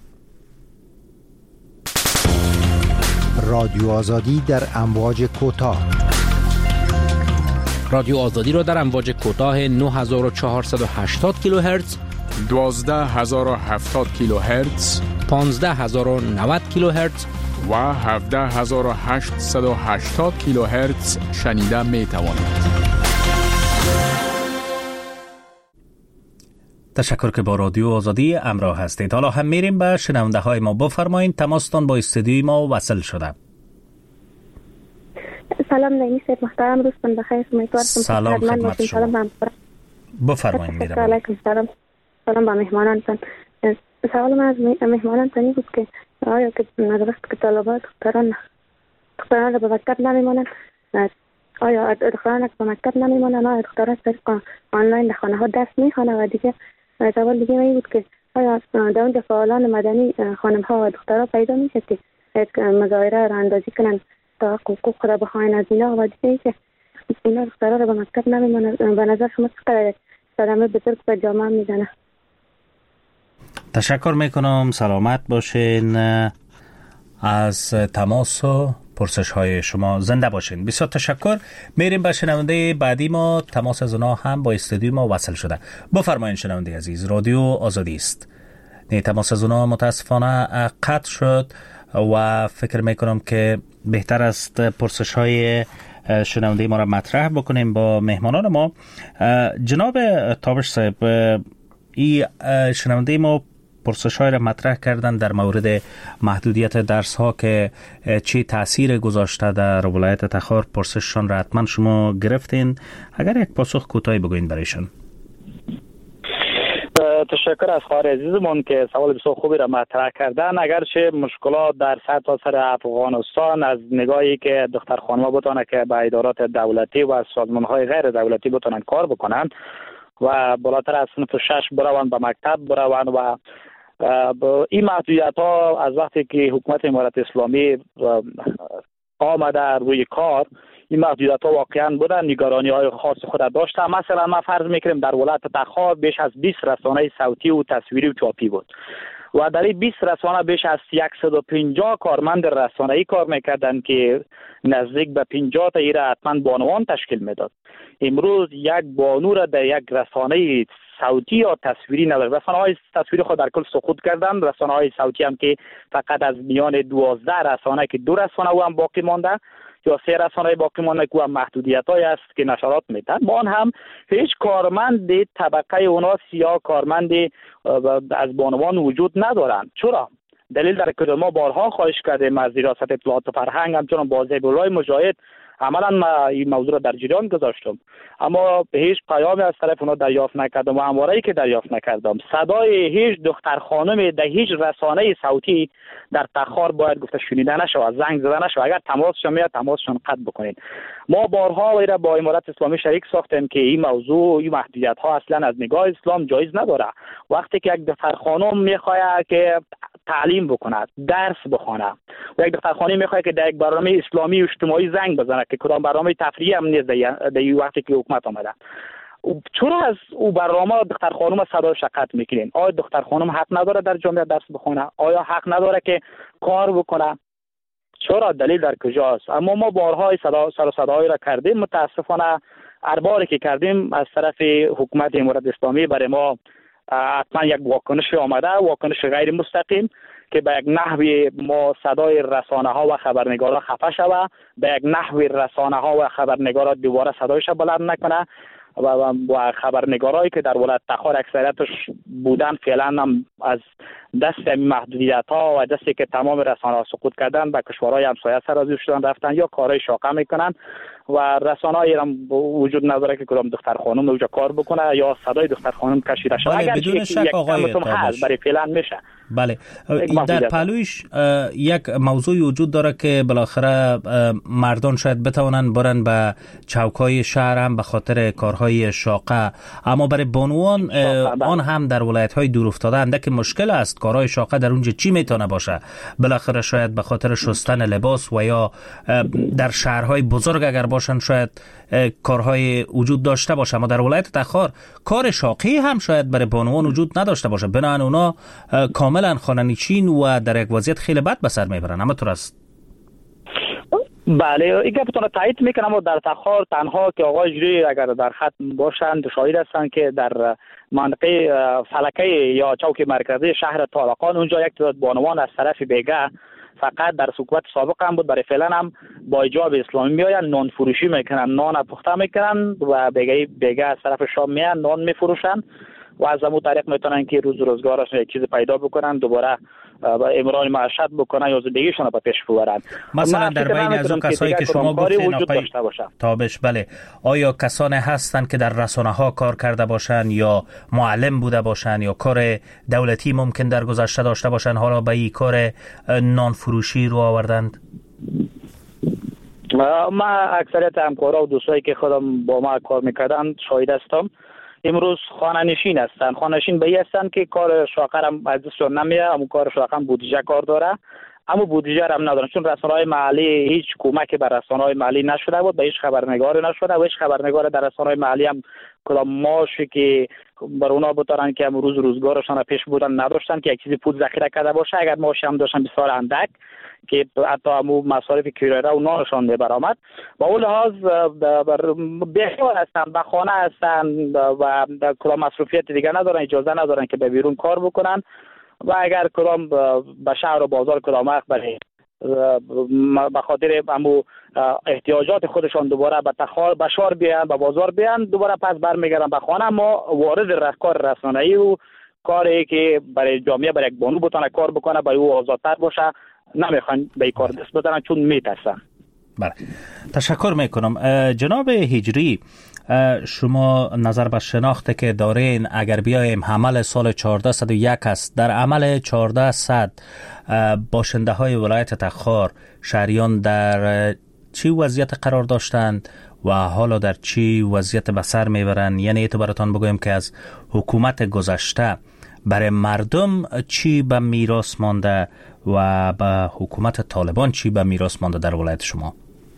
رادیو آزادی در امواج کوتاه. رادیو آزادی را در امواج کوتاه نه هزار و چهارصد و هشتاد کیلوهرتز، دوازده هزار و هفتاد کیلوهرتز، پانزده هزار و نود کیلوهرتز و هفده هزار و هشتصد و هشتاد کیلوهرتز شنیده می توانید. تشکر که با رادیو آزادی همراه هستید. حالا هم میریم به شنونده های ما. بفرمایید، تماستان با استودیوی ما وصل شده. سلام نمی سید محترم، روزتون بخیر. سلام خدمت شما. بفرمایید. میرم. علیکم سلام. سلام با مهمانانتان. سوال من از مهمانانتان این بود که آیا که وقتی که طلبات دختران دختران را به مکتب نمیمانند، آیا دختران که به مکتب نمیمانند، آیا دختران طریق آنلاین در خانه ها درس میخوانند؟ و دیگه سوال دیگه این بود که آیا در اونجا فعالان مدنی خانم ها و دخترها پیدا میشه که مظاهره را اندازی کنند تا حقوق را بخواین از اینا؟ و دیگه ای که اینا دخترها را به مکتب نمیمانند، به نظر شما چقدر صدمه بزرگ به جامعه میزنه؟ تشکر میکنم، سلامت باشین. از تماس و پرسش های شما زنده باشین. بسیار تشکر. میریم به شنونده بعدی ما. تماس از اونا هم با استودیو ما وصل شده. بفرمایید شنونده عزیز، رادیو آزادی است. نه، تماس از اونا متاسفانه قطع شد و فکر میکنم که بهتر است پرسش های شنونده ما را مطرح بکنیم با مهمانان ما. جناب تابش صاحب، این شنونده ما پرسش های را مطرح کردن در مورد محدودیت درس ها که چه تأثیر گذاشته در ولایت تخار. پرسششان را حتما شما گرفتین، اگر یک پاسخ کوتاهی بگوین برایشان. تشکر از خواهر عزیزمون که سوال بسیار خوبی را مطرح کردن. اگرچه مشکلات در سرتاسر افغانستان از نگاهی که دختر خانم‌ها بتونه که به ادارات دولتی و سازمان‌های غیر دولتی بتونن کار بکنن و بالاتر از صنف شش بروند به مکتب بروند و این محدودیت ها از وقتی که حکومت امارت اسلامی آمده روی کار، این محدودیت ها واقعا بودن، نگرانی های خاص خود داشته. مثلا ما فرض میکنیم در ولایت تخار بیش از بیست رسانه صوتی و تصویری و چاپی بود و در این بیست رسانه بیش از صد و پنجاه کارمند رسانه‌ای کار میکردن که نزدیک به پنجاه تا ایره حتما بانوان تشکیل میداد. امروز یک بانو را در یک رسانه صوتی یا تصویری نداره. رسانه‌های تصویری خود در کل سقوط کردن. رسانه‌های صوتی هم که فقط از میان دوازده رسانه که دو رسانه و هم باقی مانده یا سه رسانه باقی مانده که هم محدودیت‌های است که نشرات میدن، با آن هم هیچ کارمند طبقه اونا یا کارمند از بانوان وجود ندارند. چرا؟ دلیل در که ما بارها خواهش کردیم از ریاست اطلاعات و فرهنگ، همچنان با زیب‌الله مجاهد، عملا ما این موضوع را در جریان گذاشتم، اما هیچ پیامی از طرف اونا دریافت نکردم و همواره‌ای که دریافت نکردم صدای هیچ دختر خانم در هیچ رسانه صوتی در تخار باید گفته شنیده نشود، زنگ زده نشود. اگر تماسشون میاد تماسشون قطع بکنید. ما بارها و را با امارت اسلامی شریک ساختیم که این موضوع، این محدودیت ها اصلا از نگاه اسلام جایز نداره. وقتی که یک دختر خانم میخواد که تعلیم بکنه، درس بخونه و یک دختر خانم میخواد که در یک برنامه اسلامی و اجتماعی زنگ بزنه که کدام برنامه تفریحی هم نیست در این وقتی که حکومت آمده، چرا از او برنامه دختر خانم صدای شقت میکنین؟ آیا دختر خانم حق نداره در جامعه درس بخونه؟ آیا حق نداره که کار بکنه؟ چرا؟ دلیل در کجاست؟ اما ما بارها صدا سر و صداهایی را کردیم. متاسفانه هر باری که کردیم از طرف حکومت امارت اسلامی برای ما حتما یک واکنش آمده، واکنش غیر مستقیم که به یک نحوی ما صدای رسانه ها و خبرنگارا خفه شود، به یک نحوی رسانه ها و خبرنگارا دوباره صدایش بلند نکنه و و خبرنگارایی که در ولایت تخار اکثریتش بودن فعلا هم از دست محدودیت ها و دستی که تمام رسانه ها سقوط کردن به کشورهای همسایه سرازیر شدن رفتن یا کارهای شاقه میکنن و رسانه‌ای هم وجود نداره که کدام دختر خانم اونجا کار بکنه یا صدای دختر خانم کشیده شده. بله، بدون شک آقای تابش برای فعلا میشه. بله، در پهلویش یک موضوعی وجود داره که بالاخره مردان شاید بتوانند برن به چوکای شهر هم به خاطر کارهای شاقه، اما برای بانوان آن هم در ولایت‌های دور افتاده اندک مشکل است. کارهای شاقه در اونجا چی میتونه باشه؟ بالاخره شاید به خاطر شستن لباس و یا در شهرهای بزرگ اگر باشن شاید کارهای وجود داشته باشه، اما در ولایت تخار کار شاقی هم شاید برای بانوان وجود نداشته باشه. بنابراین اونا کاملا خانه‌نشین و در یک وضعیت خیلی بد به سر میبرن. اما تو است؟ بله، این گفتون تایید میکنم. اما در تخار تنها که آقای جوری اگر در خط باشند شاهد هستند که در منطقه فلکه یا چوک مرکزی شهر طالقان اونجا یک تعداد بانوان از طرف بیگه فقط در حکومت سابق هم بود، برای فعلا هم با حجاب اسلامی میآیند، نان فروشی میکنن، نان پخته میکنن و بیگه بیگه از طرف شام میان نان میفروشن و از همون طریق میتونن که روز روزگارش یک چیز پیدا بکنن، دوباره امرار معیشت بکنن یا زندگیشون رو به پیش ببرن. مثلا در بین از اون کسایی که شما گفتین آقای تابش، بله، آیا کسانی هستند که در رسانه ها کار کرده باشن یا معلم بوده باشن یا کار دولتی ممکن در گذشته داشته باشن حالا به این کار نان فروشی رو آوردند؟ ما اکثریت همکارا و دوستایی که خودم با ما کار میکردن شاهد هستم امروز خانه نشین هستن. خانه نشین به این هستن که کار شاقه هم از دستشون نمیه، اما کار شاقه هم بودجه کار داره، اما بودجه هم ندارن چون رسانه‌های محلی هیچ کمکی بر رسانه‌های محلی نشده بود، به هیچ خبرنگار نشده و هیچ خبرنگار در رسانه‌های محلی هم کدام ماشی که بر اونا بتارن که روز روزگارشان پیش بودن نداشتن که یک چیزی پول ذخیره کرده باشه. اگر ماشی هم داشتن بسیار اندک که حتی همون مصارف کیرایا و نانشان میبرآمد. با اون لحاظ بهتر هستن، به خانه هستن و کدام مصروفیت دیگه ندارن، اجازه ندارن که به بیرون کار بکنن و اگر کدام به شهر و بازار کدام وقت برای به خاطر امو احتیاجات خودشان دوباره به تخار به شهر بیان به بازار بیان دوباره پس برمیگردن به خانه. اما وارد کار رسانه‌ای و کاری که برای جامعه برای یک بانو بتونه کار بکنه برای او آزادتر باشه نمیخوان به این کار دست بزنن چون میترسن. بله تشکر میکنم. جناب هجری، شما نظر به شناخته که دارین اگر بیایم عمل سال چهارده صد و یک است، در عمل چهارده صد باشنده های ولایت تخار شهریان در چی وضعیت قرار داشتند و حالا در چی وضعیت به سر میبرند؟ یعنی ایتو براتان بگویم که از حکومت گذشته برای مردم چی به میراث مانده و به حکومت طالبان چی به میراث مانده در ولایت شما؟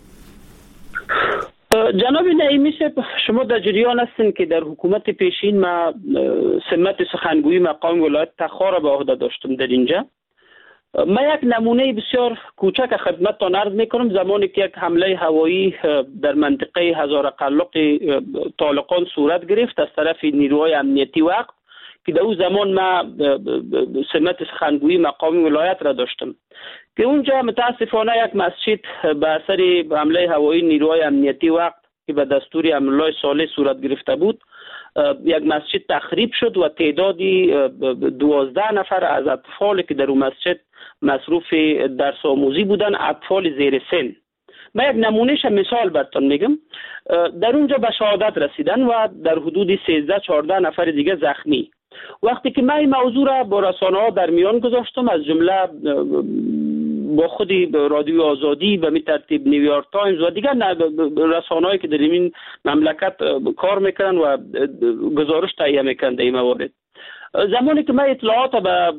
جناب نعیمی صاحب، شما در جریان هستین که در حکومت پیشین ما سمت سخنگویی مقام ولایت تخار را به عهده داشتم در اینجا. ما یک نمونه بسیار کوچک خدمتتان عرض میکنم. زمانی که یک حمله هوایی در منطقه هزار قلق طالقان صورت گرفت از طرف نیروهای امنیتی وقت که در اون زمان ما سمت سخنگویی مقام ولایت را داشتم که اونجا متاسفانه یک مسجد به اثر حمله هوایی نیروهای امنیتی وقت که به دستور امرالله صالح صورت گرفته بود یک مسجد تخریب شد و تعدادی دوازده نفر از اطفال که در اون مسجد مصروف درس آموزی بودن، اطفال زیر سن، من یک نمونهش مثال براتون میگم، در اونجا به شهادت رسیدن و در حدود سیزده چهارده نفر دیگه زخمی. وقتی که من این موضوع را با رسانه‌ها در میان گذاشتم، از جمله با خودی رادیو آزادی و می ترتیب نیویورک تایمز و دیگر رسانه‌هایی که در این مملکت کار میکنن و گزارش تهیه میکنن در این موارد، زمانی که من اطلاعات به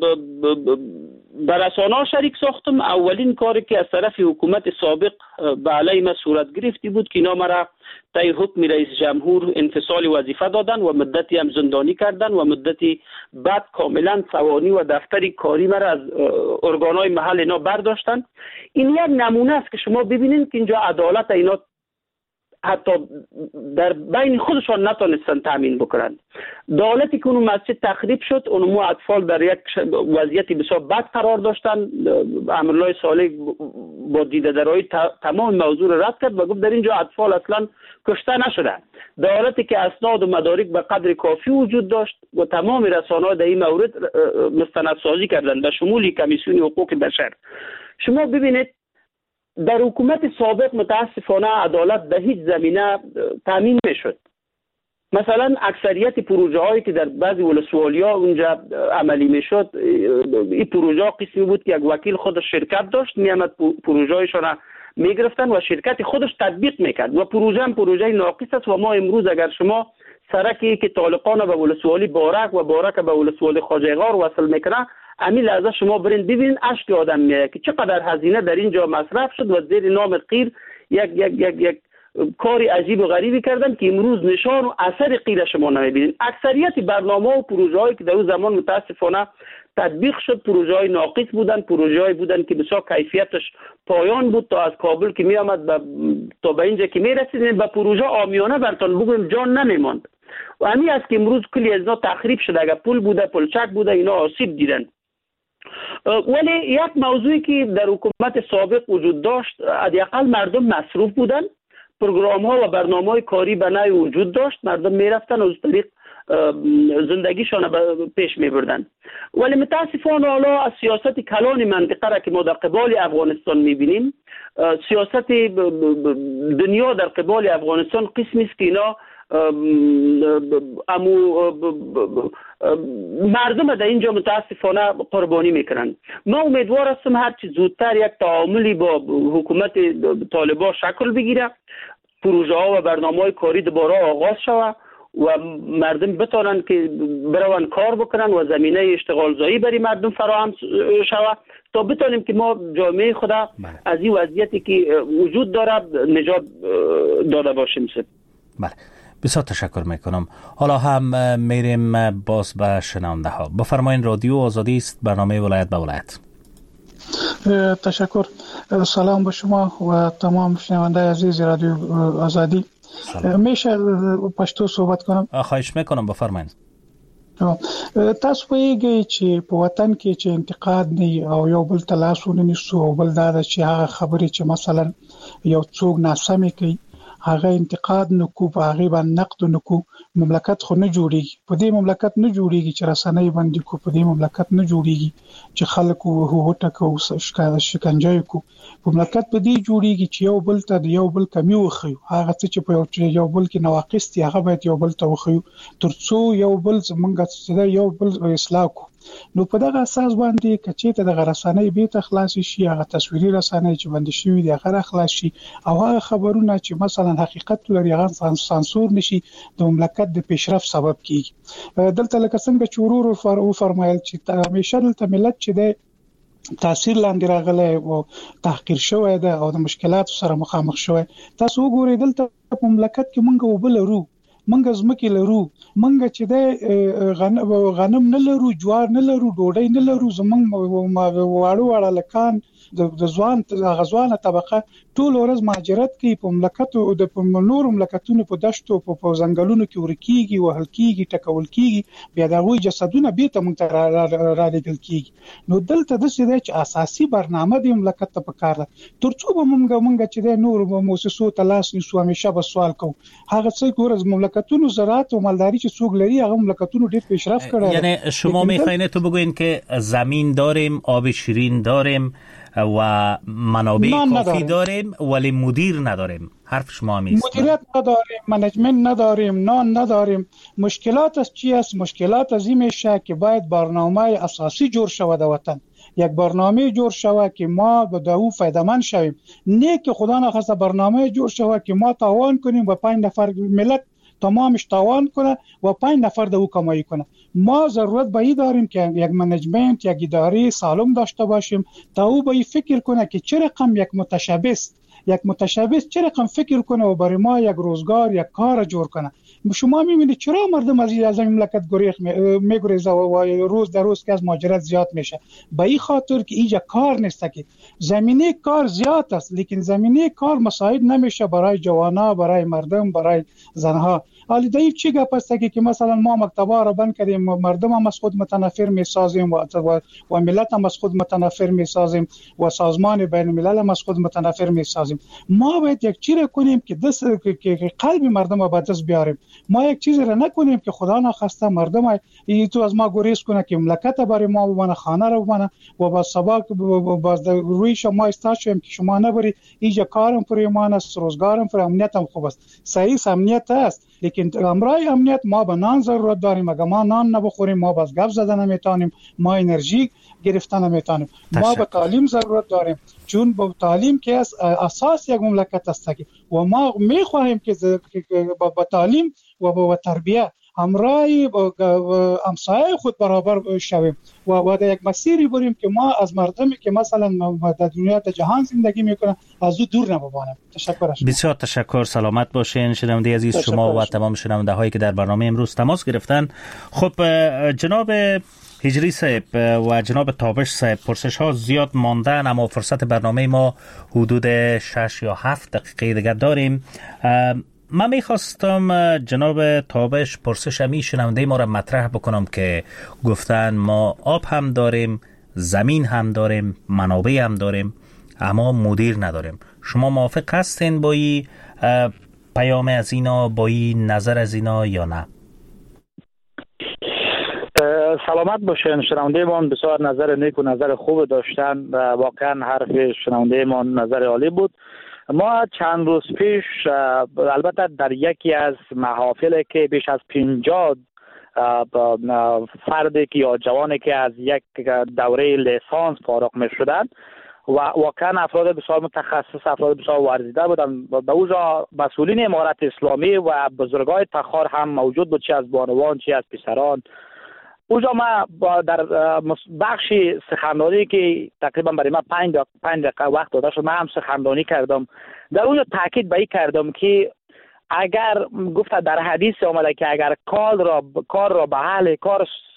به رسانه‌ها شریک ساختم، اولین کاری که از طرف حکومت سابق به علیه من صورت گرفتی بود که اینا مرا طی حکم رئیس جمهور انفصال وظیفه دادن و مدتی هم زندانی کردن و مدتی بعد کاملا سوانی و دفتری کاری مرا از ارگانهای محل اینا برداشتن. این یک نمونه است که شما ببینید که اینجا عدالت اینا حتی در بین خودشان نتونستن تامین بکنن. دولتی که اون مسجد تخریب شد، اون اطفال در یک وضعیتی بسیار بد قرار داشتن. امرالله صالح با دیده درایی تمام موضوع را رد کرد و گفت در اینجا اطفال اصلا کشته نشده. دولتی که اسناد و مدارک به قدر کافی وجود داشت و تمام رسانه‌ها در این مورد مستندسازی کردند به شمول کمیسیون حقوق بشر. شما ببینید در حکومت سابق متاسفانه عدالت به هیچ زمینه تامین میشد. مثلا اکثریت پروژه هایی که در بعضی ولسوالی ها اونجا عملی میشد، این پروژه ها قسمی بود که یک وکیل خودش شرکت داشت، میامد پروژه هایشان را میگرفتن و شرکت خودش تطبیق میکرد و پروژه هم پروژه ناقص است. و ما امروز اگر شما سرکی که طالقان به ولسوالی بارک و بارک به ولسوالی خواجه غار وصل میکنه، امی لحظه شما برین ببینید اشک آدم میاد که چقدر هزینه در اینجا مصرف شد و زیر نام قیر یک یک یک یک کاری عجیب و غریبی کردن که امروز نشان و اثر قیر شما نمیبینید. اکثریت برنامه و پروژه هایی که در اون زمان متاسفانه تطبیق شد پروژه های ناقص بودن، پروژه هایی بودن که بسیار کیفیتش پایان بود. تا از کابل که می آمد تا به اینجا که می رسیدیم به پروژه عامیانه براتون بگویم جان نمیماند. و همین است که امروز کلی از اینا تخریب شده. اگر پول بوده، پلچک بوده، اینا آسیب دیدن. ولی یک موضوعی که در حکومت سابق وجود داشت، حداقل مردم مصروف بودن، پروگرام ها و برنامه های کاری به نوعی وجود داشت، مردم میرفتن و از طریق زندگیشان پیش میبردن. ولی متاسفانه حالا از سیاست کلان منطقه را که ما در قبال افغانستان میبینیم، سیاست دنیا در قبال افغانستان قسمی است که اینا امو مردم در اینجا متاسفانه قربانی میکنن. من امیدوار هستم هرچی زودتر یک تعاملی با حکومت طالبان شکل بگیره، پروژه ها و برنامه های کاری دوباره آغاز شود و مردم بتونن که بروان کار بکنن و زمینه اشتغال زایی برای مردم فراهم شود تا بتونیم که ما جامعه خدا از این وضعیتی که وجود داره نجات داده باشیم. بله، بسیار تشکر میکنم. حالا هم میریم باز به شنونده ها. بفرمایین، رادیو آزادی است، برنامه ولایت به ولایت. تشکر. سلام به شما و تمام شنونده عزیز رادیو آزادی. میشه پشتو صحبت کنم؟ خواهش میکنم، بفرمایید. تاسو وایي چې په وطن کې چې انتقاد نه او یو بل تلاسونه نشو او بل دا چې هغه خبرې چې مثلا یو څوک ناسمه کوي هغه انتقاد نکو په هغه باندې نقد نکو مملکت خو نه جوړیږي په دې مملکت نه جوړیږي چې رسنۍ باندې کو په دې مملکت نه جوړیږي چې خلکو هو ټکو شکنجه کو مملکت په دې جوړیږي چې یو بل ته یو بل کمی وخیو هغه څه چې په یو بل کې نواقص دي هغه باید یو بل ته وخیو ترڅو یو بل څنګه چې یو بل اصلاح کو نو په دغه اساس باندې کچې ته د رسنۍ به ته خلاص شي هغه تصویري رسنۍ چې باندې شوی دی هغه خلاص شي او هغه خبرونه چې مثلا حقیقت لري هغه سانسور نشي د مملکت د پیشرفت سبب کیږي دلته لکه څنګه چې ورور فرمایل چې همیشه دلته ملت چې دی تاثیر لاندې راغلی او تحقیر شوی دی او د مشکلاتو سره مخامخ شوی تاسو وګورئ دلته په مملکت کې مونږ وبلرو منګه زمکه لرو منګه چې د غنم نه لرو جوار نه لرو ډوډۍ نه لرو زمنګ واړو واړه لکان د ځوان غزوانه طبقه ټول ورځ مهاجرت کوي په مملکت او د نور مملکتونو په دشتو په ځنګلونو کې ورکیږي وهل کیږي ټکول کیږي بیا دغه جسدونه به ته مونږ را لګل کیږي نو دلته د څه چې اساسي برنامه د مملکت ته پکار ده ترڅو به مونږ مونږ چې د نور مؤسسو تلاش نشو همیشه به سوال کوو هغه څه ګورز مملکتونو زراعت او مالداری چې څوک لري هغه مملکتونو ډېر پیشرفت کړي یعنی شما میخواین تو بگوین که زمین داریم آب شیرین داریم و منابع کافی داریم ولی مدیر نداریم حرف شما میست مدیریت نداریم منیجمنت نداریم نان نداریم مشکلات از چی است مشکلات از این میشه که باید برنامه اساسی جور شود در وطن یک برنامه جور شود که ما به دو فایده‌مند شویم نه که خدا نخواسته برنامه جور شود که ما تاوان کنیم و پنج نفر ملت تمامش تاوان کنه و پنج نفر دو کمایی کنه ما ضرورت به این داریم که یک منیجمنت یک اداره سالم داشته باشیم تا او به فکر کنه که چه رقم یک متشبث یک متشبث چه رقم فکر کنه و برای ما یک روزگار یک کار جور کنه شما میبینید چرا مردم از از مملکت گریخ میگریزه و روز در روز که از مهاجرت زیاد میشه به این خاطر که اینجا کار نیست که زمینه کار زیاد است لیکن زمینه کار مساعد نمیشه برای جوانا برای مردم برای زنها حالی دایف چی گپ است که مثلا ما مکتبا را بند کردیم مردم هم از خود متنفر میسازیم و و ملت هم از خود متنفر میسازیم و سازمان بین الملل هم از خود متنفر میسازیم ما باید یک چیز کنیم که دست که قلب مردم رو به دست بیاریم ما یک چیزی را نکنیم که خدا نخواسته مردم ای تو از ما گریز کنه که مملکت برای ما بمانه خانه رو بمانه و با سبا باز روی شما استاد شویم که شما نبری اینجا کارم پر ایمان است روزگارم پر امنیت هم خوب است صحیح امنیت است لیکن امرای امنیت ما به نان ضرورت داریم اگر ما نان نبخوریم ما باز گپ زدن نمیتونیم ما انرژی گرفتن نمیتونیم ما به تعلیم ضرورت داریم چون با تعلیم که اساس یک مملکت است و ما میخواهیم که با تعلیم و با تربیت همراه همسایه خود برابر شویم و و در یک مسیری بریم که ما از مردمی که مثلا در دنیا تا جهان زندگی میکنن از او دور نبوانیم. تشکر. بسیار تشکر. سلامت باشین شنونده عزیز شما و تمام شنونده هایی که در برنامه امروز تماس گرفتن. خب جناب هجری صاحب و جناب تابش صاحب پرسش ها زیاد ماندن اما فرصت برنامه ما حدود شش یا هفت دقیقه دیگر داریم. من میخواستم جناب تابش پرسش همی شنونده ما را مطرح بکنم که گفتن ما آب هم داریم زمین هم داریم منابع هم داریم اما مدیر نداریم. شما موافق هستین با این پیام از اینا با این نظر از اینا یا نه؟ سلامت باشین شنونده ما بسیار نظر نیک و نظر خوب داشتن و واقعا حرف شنونده ما نظر عالی بود. ما چند روز پیش البته در یکی از محافلی که بیش از پنجاه فردی که یا جوانی که از یک دوره لیسانس فارغ می شدن و واقعا افراد بسیار متخصص افراد بسیار ورزیده بودن به اوجا مسئولین امارت اسلامی و بزرگای تخار هم موجود بود چه از بانوان چه از پسران. اوجا ما در بخش سخنرانی که تقریبا برای ما پنج پنج دقیقه وقت داده شد من هم سخنرانی کردم در اونجا تاکید به این کردم که اگر گفت در حدیث آمده که اگر کار را کار را به اهل کار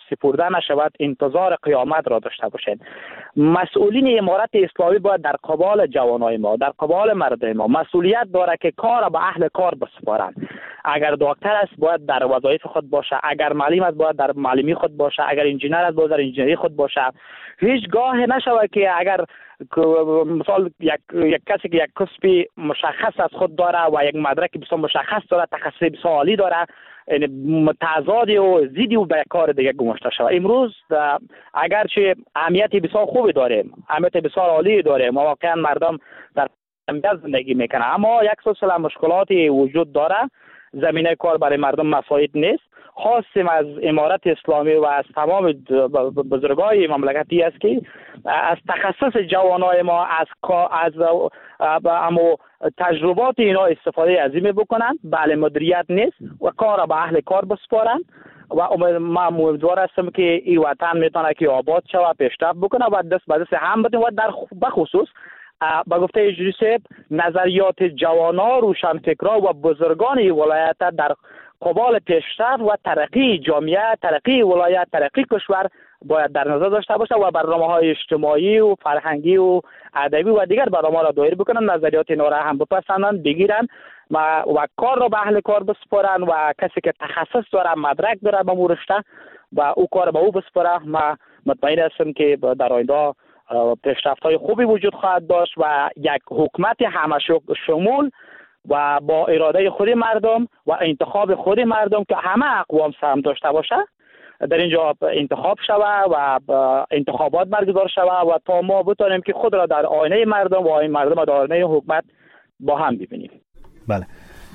سپرده نشود انتظار قیامت را داشته باشید. مسئولین امارت اسلامی باید در قبال جوانای ما، در قبال مردم ما مسئولیت داره که کار به اهل کار بسپارند. اگر دکتر است باید در وظایف خود باشه، اگر معلم است باید در معلمی خود باشه، اگر انجینر است باید در انجینری خود باشه. هیچگاه نشود که اگر مثال یک یک کسی که یک کسبی مشخص از خود داره و یک مدرک بسیار مشخص داره، تخصص بسیار عالی داره، یعنی متضادی و ضدی و به کار دیگه گماشته شود. امروز اگرچه اهمیت بسیار خوبی داریم، اهمیت بسیار عالی داریم، واقعا مردم در امنیت زندگی میکنه، اما یک سلسله مشکلاتی وجود داره. زمینه کار برای مردم مساعد نیست. خواستیم از امارت اسلامی و از تمام بزرگای مملکتی است که از تخصص جوانای ما، از از اما تجربات اینا استفاده عظیمی بکنن. بله مدیریت نیست و کار به اهل کار بسپارن و ما امیدوار هستم که این وطن میتونه که آباد شود، پیشرفت بکنه و دست به دست هم بدیم و در بخصوص با گفته اجری صاحب نظریات جوانا، روشنفکرا و بزرگان این ولایت در قبال پیشرفت و ترقی جامعه، ترقی ولایت، ترقی کشور باید در نظر داشته باشه و برنامه‌های اجتماعی و فرهنگی و ادبی و دیگر برنامه را دایر بکنن، نظریات اینا را هم بپسندن، بگیرن و, و کار را به اهل کار بسپارن و کسی که تخصص داره، مدرک داره به مو رشته و او کار به او بسپاره. ما مطمئن هستم که در آینده پیشرفت‌های خوبی وجود خواهد داشت و یک حکومت همه شمول و با اراده خود مردم و انتخاب خود مردم که همه اقوام سهم داشته باشه در اینجا انتخاب شود و انتخابات برگزار شود و تا ما بتونیم که خود را در آینه مردم و آینه مردم در آینه حکومت با هم ببینیم. بله،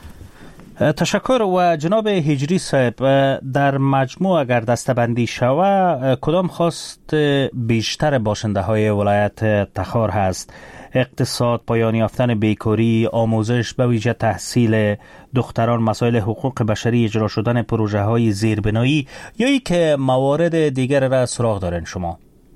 تشکر. و جناب هجری صاحب، در مجموع اگر دستبندی شود کدام خواست بیشتر باشنده های ولایت تخار هست؟ اقتصاد، پایان یافتن بیکاری، آموزش به ویژه تحصیل دختران، مسائل حقوق بشری، اجرا شدن پروژه های زیربنایی یا ای که موارد دیگر را سراغ دارین شما؟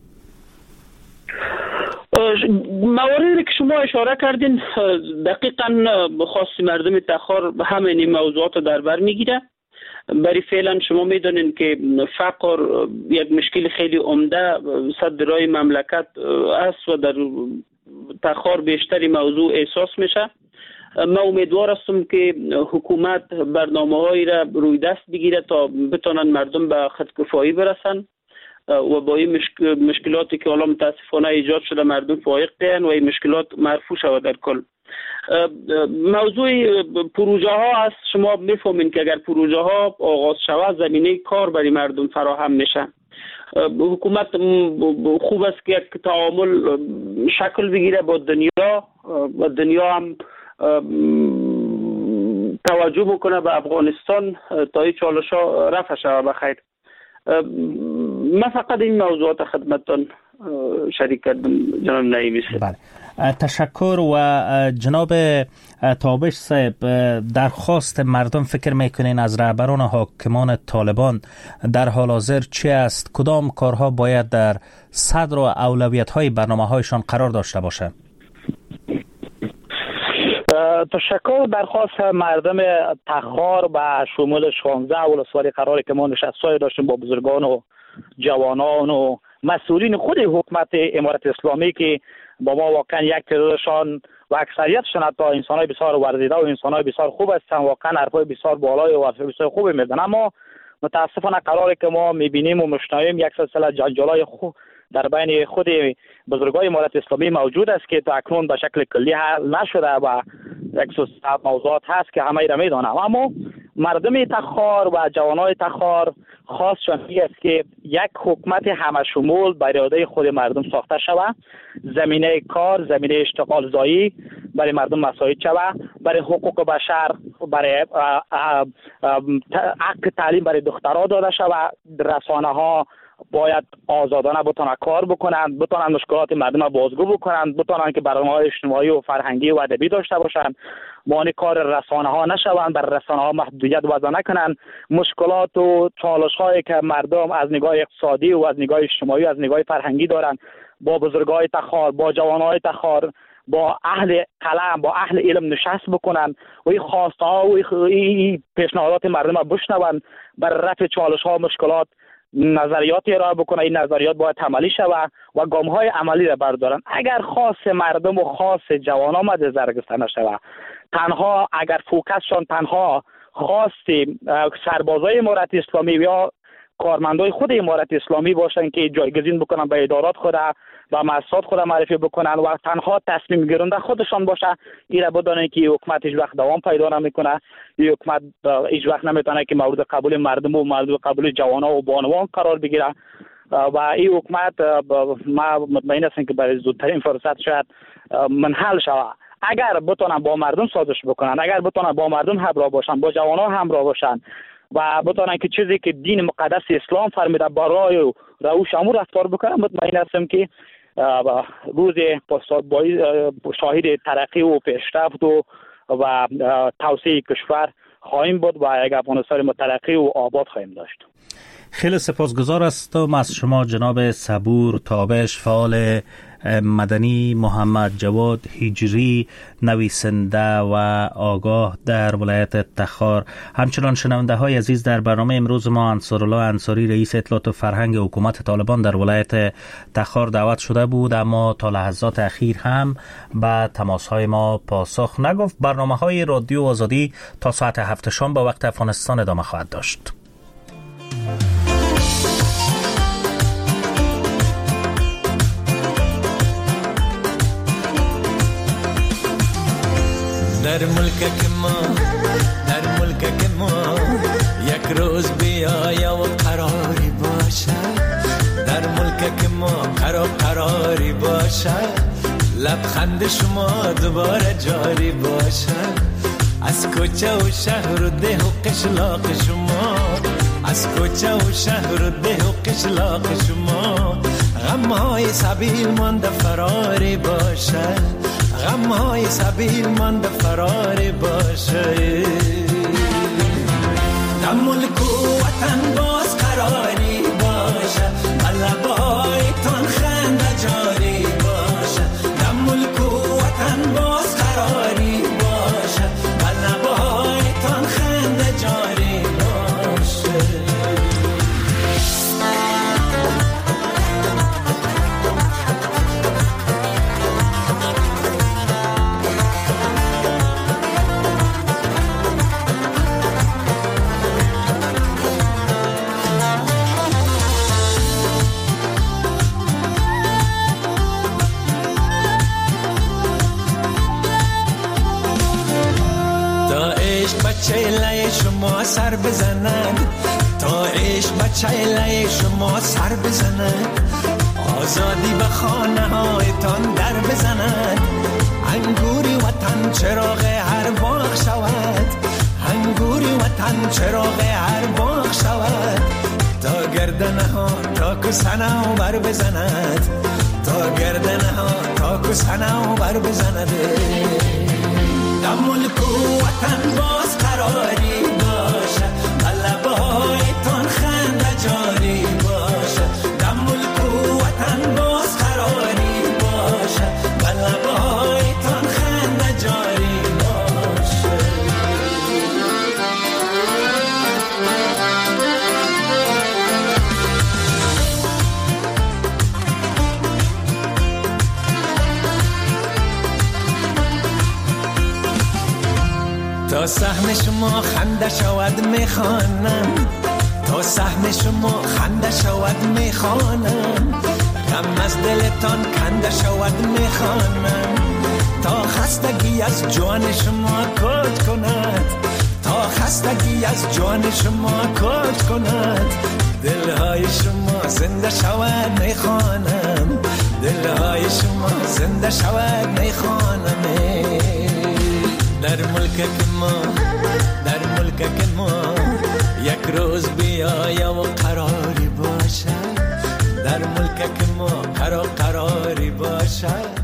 مواردی که شما اشاره کردین دقیقاً خاص مردم تخار همین موضوعات در بر میگیره. برای فعلا شما میدونین که فقر یک مشکل خیلی عمده صد رای مملکت است و در تخار بیشتری موضوع احساس میشه. ما امیدوار هستم که حکومت برنامه‌هایی را روی دست بگیره تا بتونن مردم به خودکفایی برسن و با این مشکلاتی که حالا متاسفانه ایجاد شده مردم فائق دهن و این مشکلات مرفوع شود. در کل موضوع پروژه ها هست. شما میفهمین که اگر پروژه ها آغاز شود زمینه کار برای مردم فراهم میشه. حکومت خوب است که یک تعامل شکل بگیره با دنیا و دنیا هم توجه بکنه به افغانستان تا این چالش ها رفع شود بخیر. من فقط این موضوعات خدمتتان شریک کردم جناب نعیمی صاحب. بله، تشکر. و جناب تابش صاحب، درخواست مردم فکر میکنین از رهبران حاکمان طالبان در حال حاضر چه است؟ کدام کارها باید در صدر و اولویت های برنامه هایشان قرار داشته باشه؟ تشکر. درخواست مردم تخار و شمول شانزده ولسوالی قراری که ما نشست‌های داشتیم با بزرگان و جوانان و مسئولین خود حکومت امارت اسلامی که با ما واقعا یک تعدادشان و اکثریتشان حتی انسان‌های بسیار ورزیده و انسان‌های بسیار خوب هستند، واقعا حرفای بسیار بالای و حرفای بسیار خوبی میزنند، اما متاسفانه قراری که ما میبینیم و مشنویم یک سلسله جنجال‌های خوب در بین خود بزرگای امارت اسلامی موجود است که تا اکنون به شکل کلی حل نشده و یک سلسله موضوعات هست که همه را میدانم. اما مردم تخار و جوانای تخار خواستشان این است که یک حکومت همه شمول به اراده خود مردم ساخته شود، زمینه کار، زمینه اشتغال زایی برای مردم مساعد شود، برای حقوق بشر، برای حق تعلیم برای دخترها داده شود، رسانه ها باید آزادانه بتونن کار بکنن، بتونن مشکلات مردم را بازگو بکنن، بتونن که برنامه‌های اجتماعی و فرهنگی و ادبی داشته باشن، مانع کار رسانه ها نشوند، بر رسانه ها محدودیت وضع نکنن، مشکلات و چالش هایی که مردم از نگاه اقتصادی و از نگاه اجتماعی و از نگاه فرهنگی دارن با بزرگای تخار، با جوانای تخار، با اهل قلم، با اهل علم نشست بکنن و این خواسته ها و این پیشنهادات مردم را بشنون، بر رفع چالش ها و مشکلات نظریات ارائه بکنه، این نظریات باید عملی شود و گام‌های عملی را بردارن. اگر خاص مردم و خاص جوانان مد نظر گرفته نشود، تنها اگر فوکسشان تنها خاص سربازای امارت اسلامی یا کارمندای خود امارت اسلامی باشن که جایگزین بکنن به ادارات خود و مؤسسات خود معرفی بکنن و تنها تصمیم گیرنده خودشان باشه، این را بدانند که حکومت هیچ وقت دوام پیدا نمیکنه. این حکومت هیچ وقت نمیتونه که مورد قبول مردم و مورد قبول جوانان و بانوان قرار بگیره و این حکومت ما مطمئن هستم که برای زودترین فرصت شاید منحل شود. اگر بتونن با مردم سازش بکنن، اگر بتونن با مردم همراه باشن، با جوانان همراه باشن و بتونن که چیزی که دین مقدس اسلام فرمیده برای روش امور رفتار بکنن، مطمئن هستم که روز شاهد ترقی و پیشرفت و و توسعه کشور خواهیم بود و یک افغانستان مترقی و آباد خواهیم داشت. خیلی سپاسگزار هستم از شما جناب صبور تابش، فعال مدنی، محمد جواد هجری، نویسنده و آگاه در ولایت تخار. همچنان شنونده های عزیز، در برنامه امروز ما انصارالله انصاری رئیس اطلاعات و فرهنگ حکومت طالبان در ولایت تخار دعوت شده بود، اما تا لحظات اخیر هم به تماس های ما پاسخ نگفت. برنامه های رادیو آزادی تا ساعت هفت شام با وقت افغانستان ادامه خواهد داشت. در ملک که ما در ملک که ما یک روز بیایا و قراری باشه، در ملک که ما قرار قراری باشه، لبخند شما دوباره جاری باشه، از کوچه و شهر و ده و قشلاق شما، از کوچه و شهر و ده و قشلاق شما، غمهای سبیل مانده فراری باشه، غمهای سبیل مانده فراری باشه، در ملک و وطن باز قراری باشه، لبایتان خنده جاری باشه، در ملک و وطن باز قراری باشه، لبایتان خنده جاری باشه. چیله شما سر بزنن، تا عشق بچه چیله شما سر بزنن، آزادی به خانه هایتان در بزنن، انگوری وطن چراغ هر باغ شود، انگوری وطن چراغ هر باغ شود، تا گردنه ها تا کسنه و بر بزند، تا گردنه ها تا کسنه و بر بزند، در ملک و وطن باز قراری باشه، لبایتان خنده جاری باشه، در ملک و وطن باز قراری باشه، لبایتان خنده جاری باشه. تا سهم شما خنده شود میخوانم، تا سهم شما خنده شود میخوانم، غم از دلتان کنده شود میخوانم، تا خستگی از جان شما کوچ کند، تا خستگی از جان شما کوچ کند، دلهای شما زنده شود میخوانم، دلهای شما زنده شود میخوانم، در ملک که ما در ملک که ما یک روز بیایا و قراری باشه، در ملک که ما قرار قراری باشه.